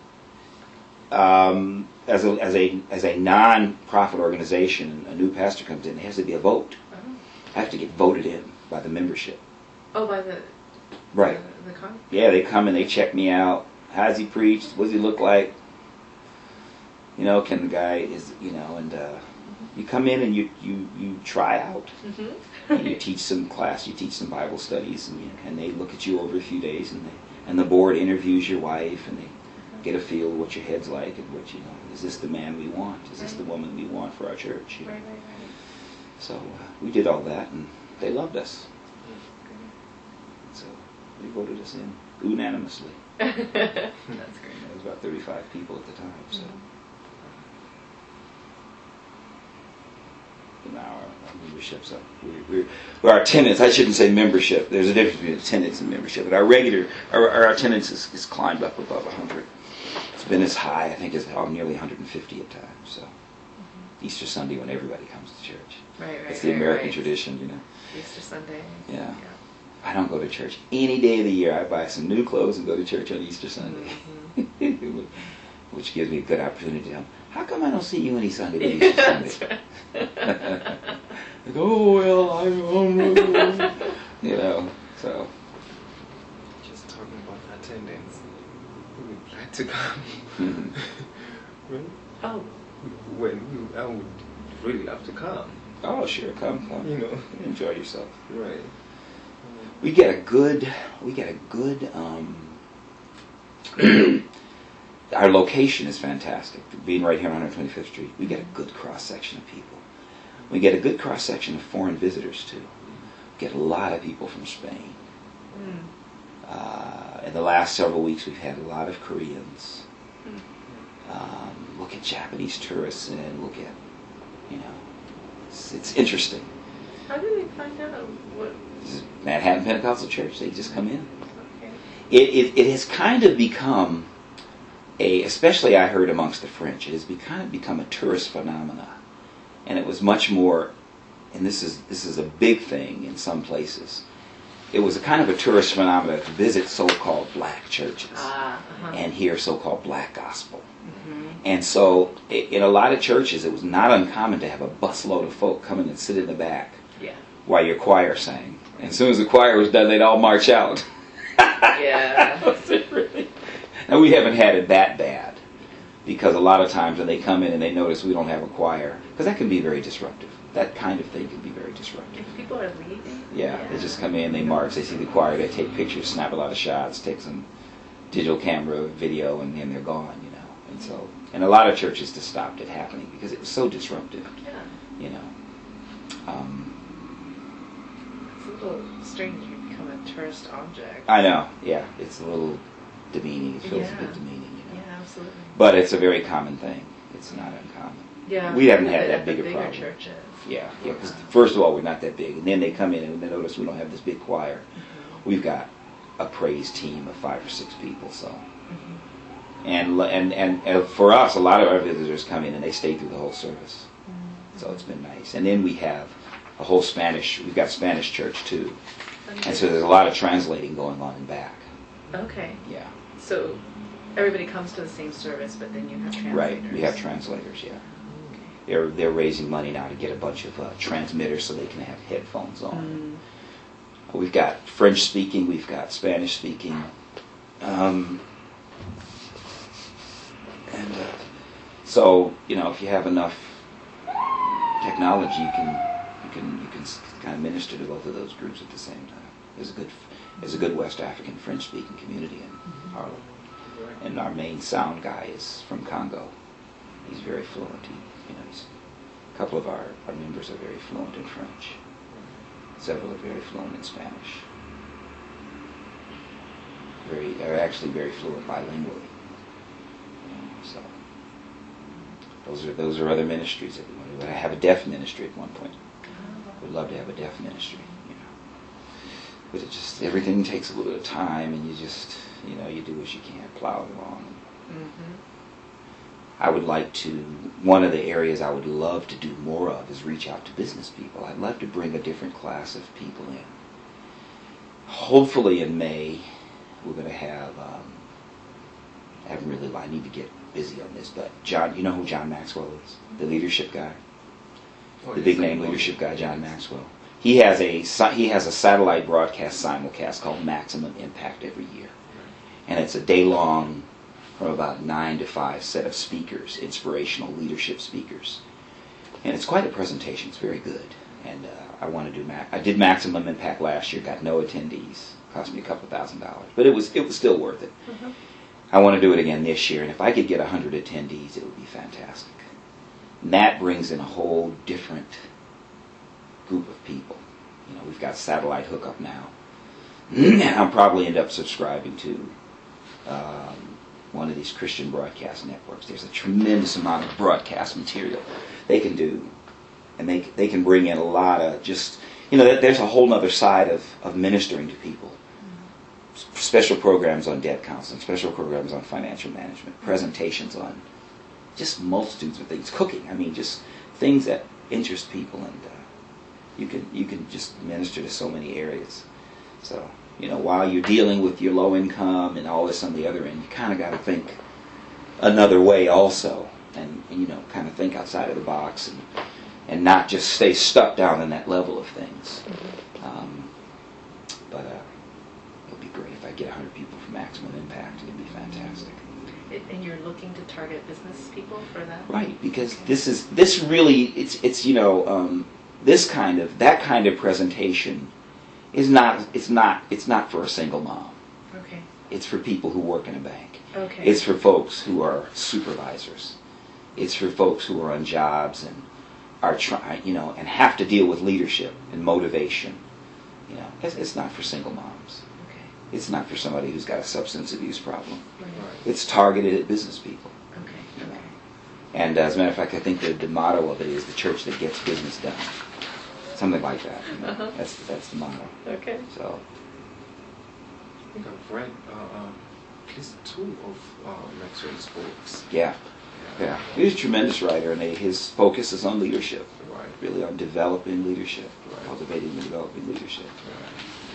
Um, as a as a as a non-profit organization, a new pastor comes in. There has to be a vote. Oh. I have to get voted in by the membership. Oh, by the Right. the, the con- Yeah, they come and they check me out. How's he preached? What does he look like? You know, can the guy is you know, and uh, you come in and you you, you try out. Mm-hmm. And you teach some class, you teach some Bible studies, and you, and they look at you over a few days, and they, and the board interviews your wife, and they get a feel of what your head's like and what, you know, is this the man we want? Is this the woman we want for our church? You know? Right, right, right. So uh, we did all that, and they loved us. So they voted us in unanimously. That's great. There was about thirty-five people at the time. So but now our, our membership's up. We're, we're, well, our attendance, I shouldn't say membership. There's a difference between attendance and membership. But our regular, our, our attendance has, has climbed up above one hundred. It's been as high, I think, as oh, nearly one hundred fifty at times. So Easter Sunday when everybody comes to church. Right, right. It's the right, American right. tradition, you know. Easter Sunday. Yeah. I don't go to church any day of the year. I buy some new clothes and go to church on Easter Sunday, Mm-hmm. which gives me a good opportunity to tell them, how come I don't see you any Sunday but Easter Sunday? They go, oh, well, I don't you know, so. Just talking about attendance, we would like to come. Mhm. Right? Oh, When we, I would really love to come. Oh, sure, come, come. You know. Enjoy yourself. Right. We get a good, we get a good, um, our location is fantastic. Being right here on one hundred twenty-fifth Street, we get a good cross-section of people. We get a good cross-section of foreign visitors, too. We get a lot of people from Spain. mm. Uh, in the last several weeks, we've had a lot of Koreans. Mm. Um, look at Japanese tourists and look at, you know, it's, it's interesting. How do they find out what? This is Manhattan Pentecostal Church. They just come in. Okay. It, it, it has kind of become a, especially I heard amongst the French, it has be, kind of become a tourist phenomena. And it was much more, and this is this is a big thing in some places, it was a kind of a tourist phenomenon to visit so-called black churches Ah. Uh-huh. and hear so-called black gospel. Mm-hmm. And so i- in a lot of churches, it was not uncommon to have a busload of folk come in and sit in the back Yeah. while your choir sang. And as soon as the choir was done, they'd all march out. Yeah. Now, we haven't had it that bad, because a lot of times when they come in and they notice we don't have a choir, because that can be very disruptive. That kind of thing can be very disruptive. If people are leaving. Yeah, they just come in, they march, they see the choir, they take pictures, snap a lot of shots, take some digital camera, video, and then they're gone, you know. And so, and a lot of churches just stopped it happening because it was so disruptive, Yeah. you know. Um, It's a little strange. You become a tourist object. I know, yeah, it's a little demeaning. It feels a Yeah. bit demeaning, you know. Yeah, absolutely. But it's a very common thing. It's not uncommon. Yeah. We haven't had At that the big a bigger problem. churches. Yeah, yeah. Because first of all, we're not that big, and then they come in and they notice we don't have this big choir. Mm-hmm. We've got a praise team of five or six people, so. Mm-hmm. And and and uh, for us, a lot of our visitors come in and they stay through the whole service, Mm-hmm. so it's been nice. And then we have a whole Spanish. We've got Spanish church too, and so there's a lot of translating going on in back. Okay. Yeah. So everybody comes to the same service, but then you have translators. Right, we have translators, yeah. They're, they're raising money now to get a bunch of uh, transmitters so they can have headphones on. Mm. We've got French speaking, we've got Spanish speaking. Um, and uh, so, you know, if you have enough technology, you can you can you can kind of minister to both of those groups at the same time. There's a good there's a good West African French speaking community in Harlem. And our main sound guy is from Congo. He's very fluent. He, you know, he's, a couple of our, our members are very fluent in French. Several are very fluent in Spanish. Very, are actually very fluent bilingually. You know, so those are those are other ministries that we want to. I have a deaf ministry at one point. We'd love to have a deaf ministry. You know, but it just everything takes a little bit of time, and you just you know you do as you can, plow it along. Mm-hmm. I would like to, one of the areas I would love to do more of is reach out to business people. I'd love to bring a different class of people in. Hopefully in May, we're going to have, um, I haven't really, I need to get busy on this, but John, you know who John Maxwell is? The leadership guy? Oh, The yes, big I name know. leadership guy, John Maxwell. He has a, si- he has a satellite broadcast simulcast called Maximum Impact every year. And it's a day-long, from about nine to five set of speakers, inspirational leadership speakers. And it's quite a presentation. It's very good. And uh, I want to do, ma- I did Maximum Impact last year, got no attendees. Cost me a couple thousand dollars. But it was it was still worth it. Mm-hmm. I want to do it again this year, and if I could get one hundred attendees, it would be fantastic. And that brings in a whole different group of people. You know, we've got satellite hookup now, and I'll probably end up subscribing to um, one of these Christian broadcast networks. There's a tremendous amount of broadcast material they can do, and they they can bring in a lot of just, you know, there's a whole other side of, of ministering to people. Special programs on debt counseling, special programs on financial management, presentations on just multitudes of things, cooking. I mean, just things that interest people, and uh, you can you can just minister to so many areas. So, you know, while you're dealing with your low income and all this on the other end, you kind of got to think another way also, and, and you know, kind of think outside of the box, and and not just stay stuck down in that level of things. Um, but uh, it would be great if I get one hundred people for Maximum Impact. It'd be fantastic. And you're looking to target business people for that? Right, because this is this really it's it's you know um, this kind of that kind of presentation is not it's not it's not for a single mom. Okay. It's for people who work in a bank. Okay. It's for folks who are supervisors. It's for folks who are on jobs and are trying, you know, and have to deal with leadership and motivation. You know, it's, it's not for single moms. Okay. It's not for somebody who's got a substance abuse problem. Right. It's targeted at business people. Okay. You know. Okay. And uh, as a matter of fact, I think the, the motto of it is the church that gets business done. Something like that. You know? Uh-huh. That's that's the motto. Okay. So I think I've read uh, um, at least two of uh, Maxwell's books. yeah, yeah. He's a tremendous writer, and his focus is on leadership. Right. Really on developing leadership, Right. cultivating and developing leadership. Right.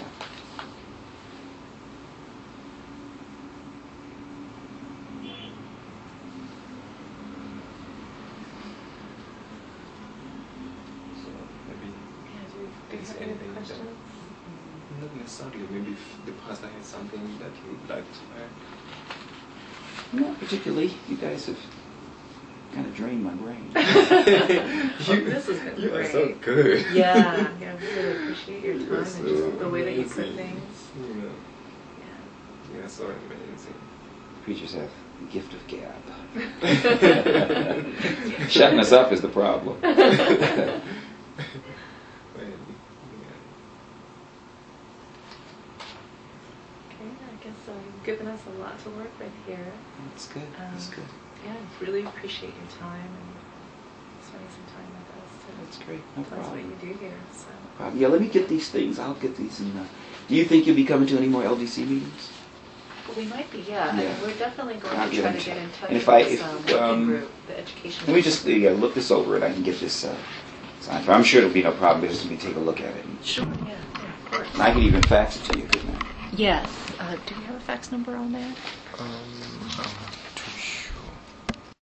So maybe Yeah, do you, do you Is have any anything that- questions? not necessarily. Maybe if the pastor has something that he would like to add. Not particularly. You guys have kind of drained my brain. you, this has been you are so great. good. Yeah, yeah, we really appreciate your time You're and so just the way that you put amazing. things. You know, Yeah. you're so amazing. Preachers have the gift of gab. Shutting us up is the problem. Well, yeah. Okay, I guess uh, you've given us a lot to work with here. That's good. That's Um, good. Yeah, I really appreciate your time and spending some time with us to That's great. No tell us what problem. you do here. So. problem. Yeah, let me get these things. I'll get these. In, uh, do you think you'll be coming to any more L D C meetings? Well, we might be, yeah. I mean, Yeah. we're definitely going I'll to get try in to get in touch and if I- with if, this um, working um, group, the education. Let me just yeah, look this over, and I can get this uh, signed. I'm sure it'll be no problem. Just let me take a look at it. Sure, yeah, yeah, of course. And I can even fax it to you, couldn't I? Yes. Uh, do you have a fax number on there? Um,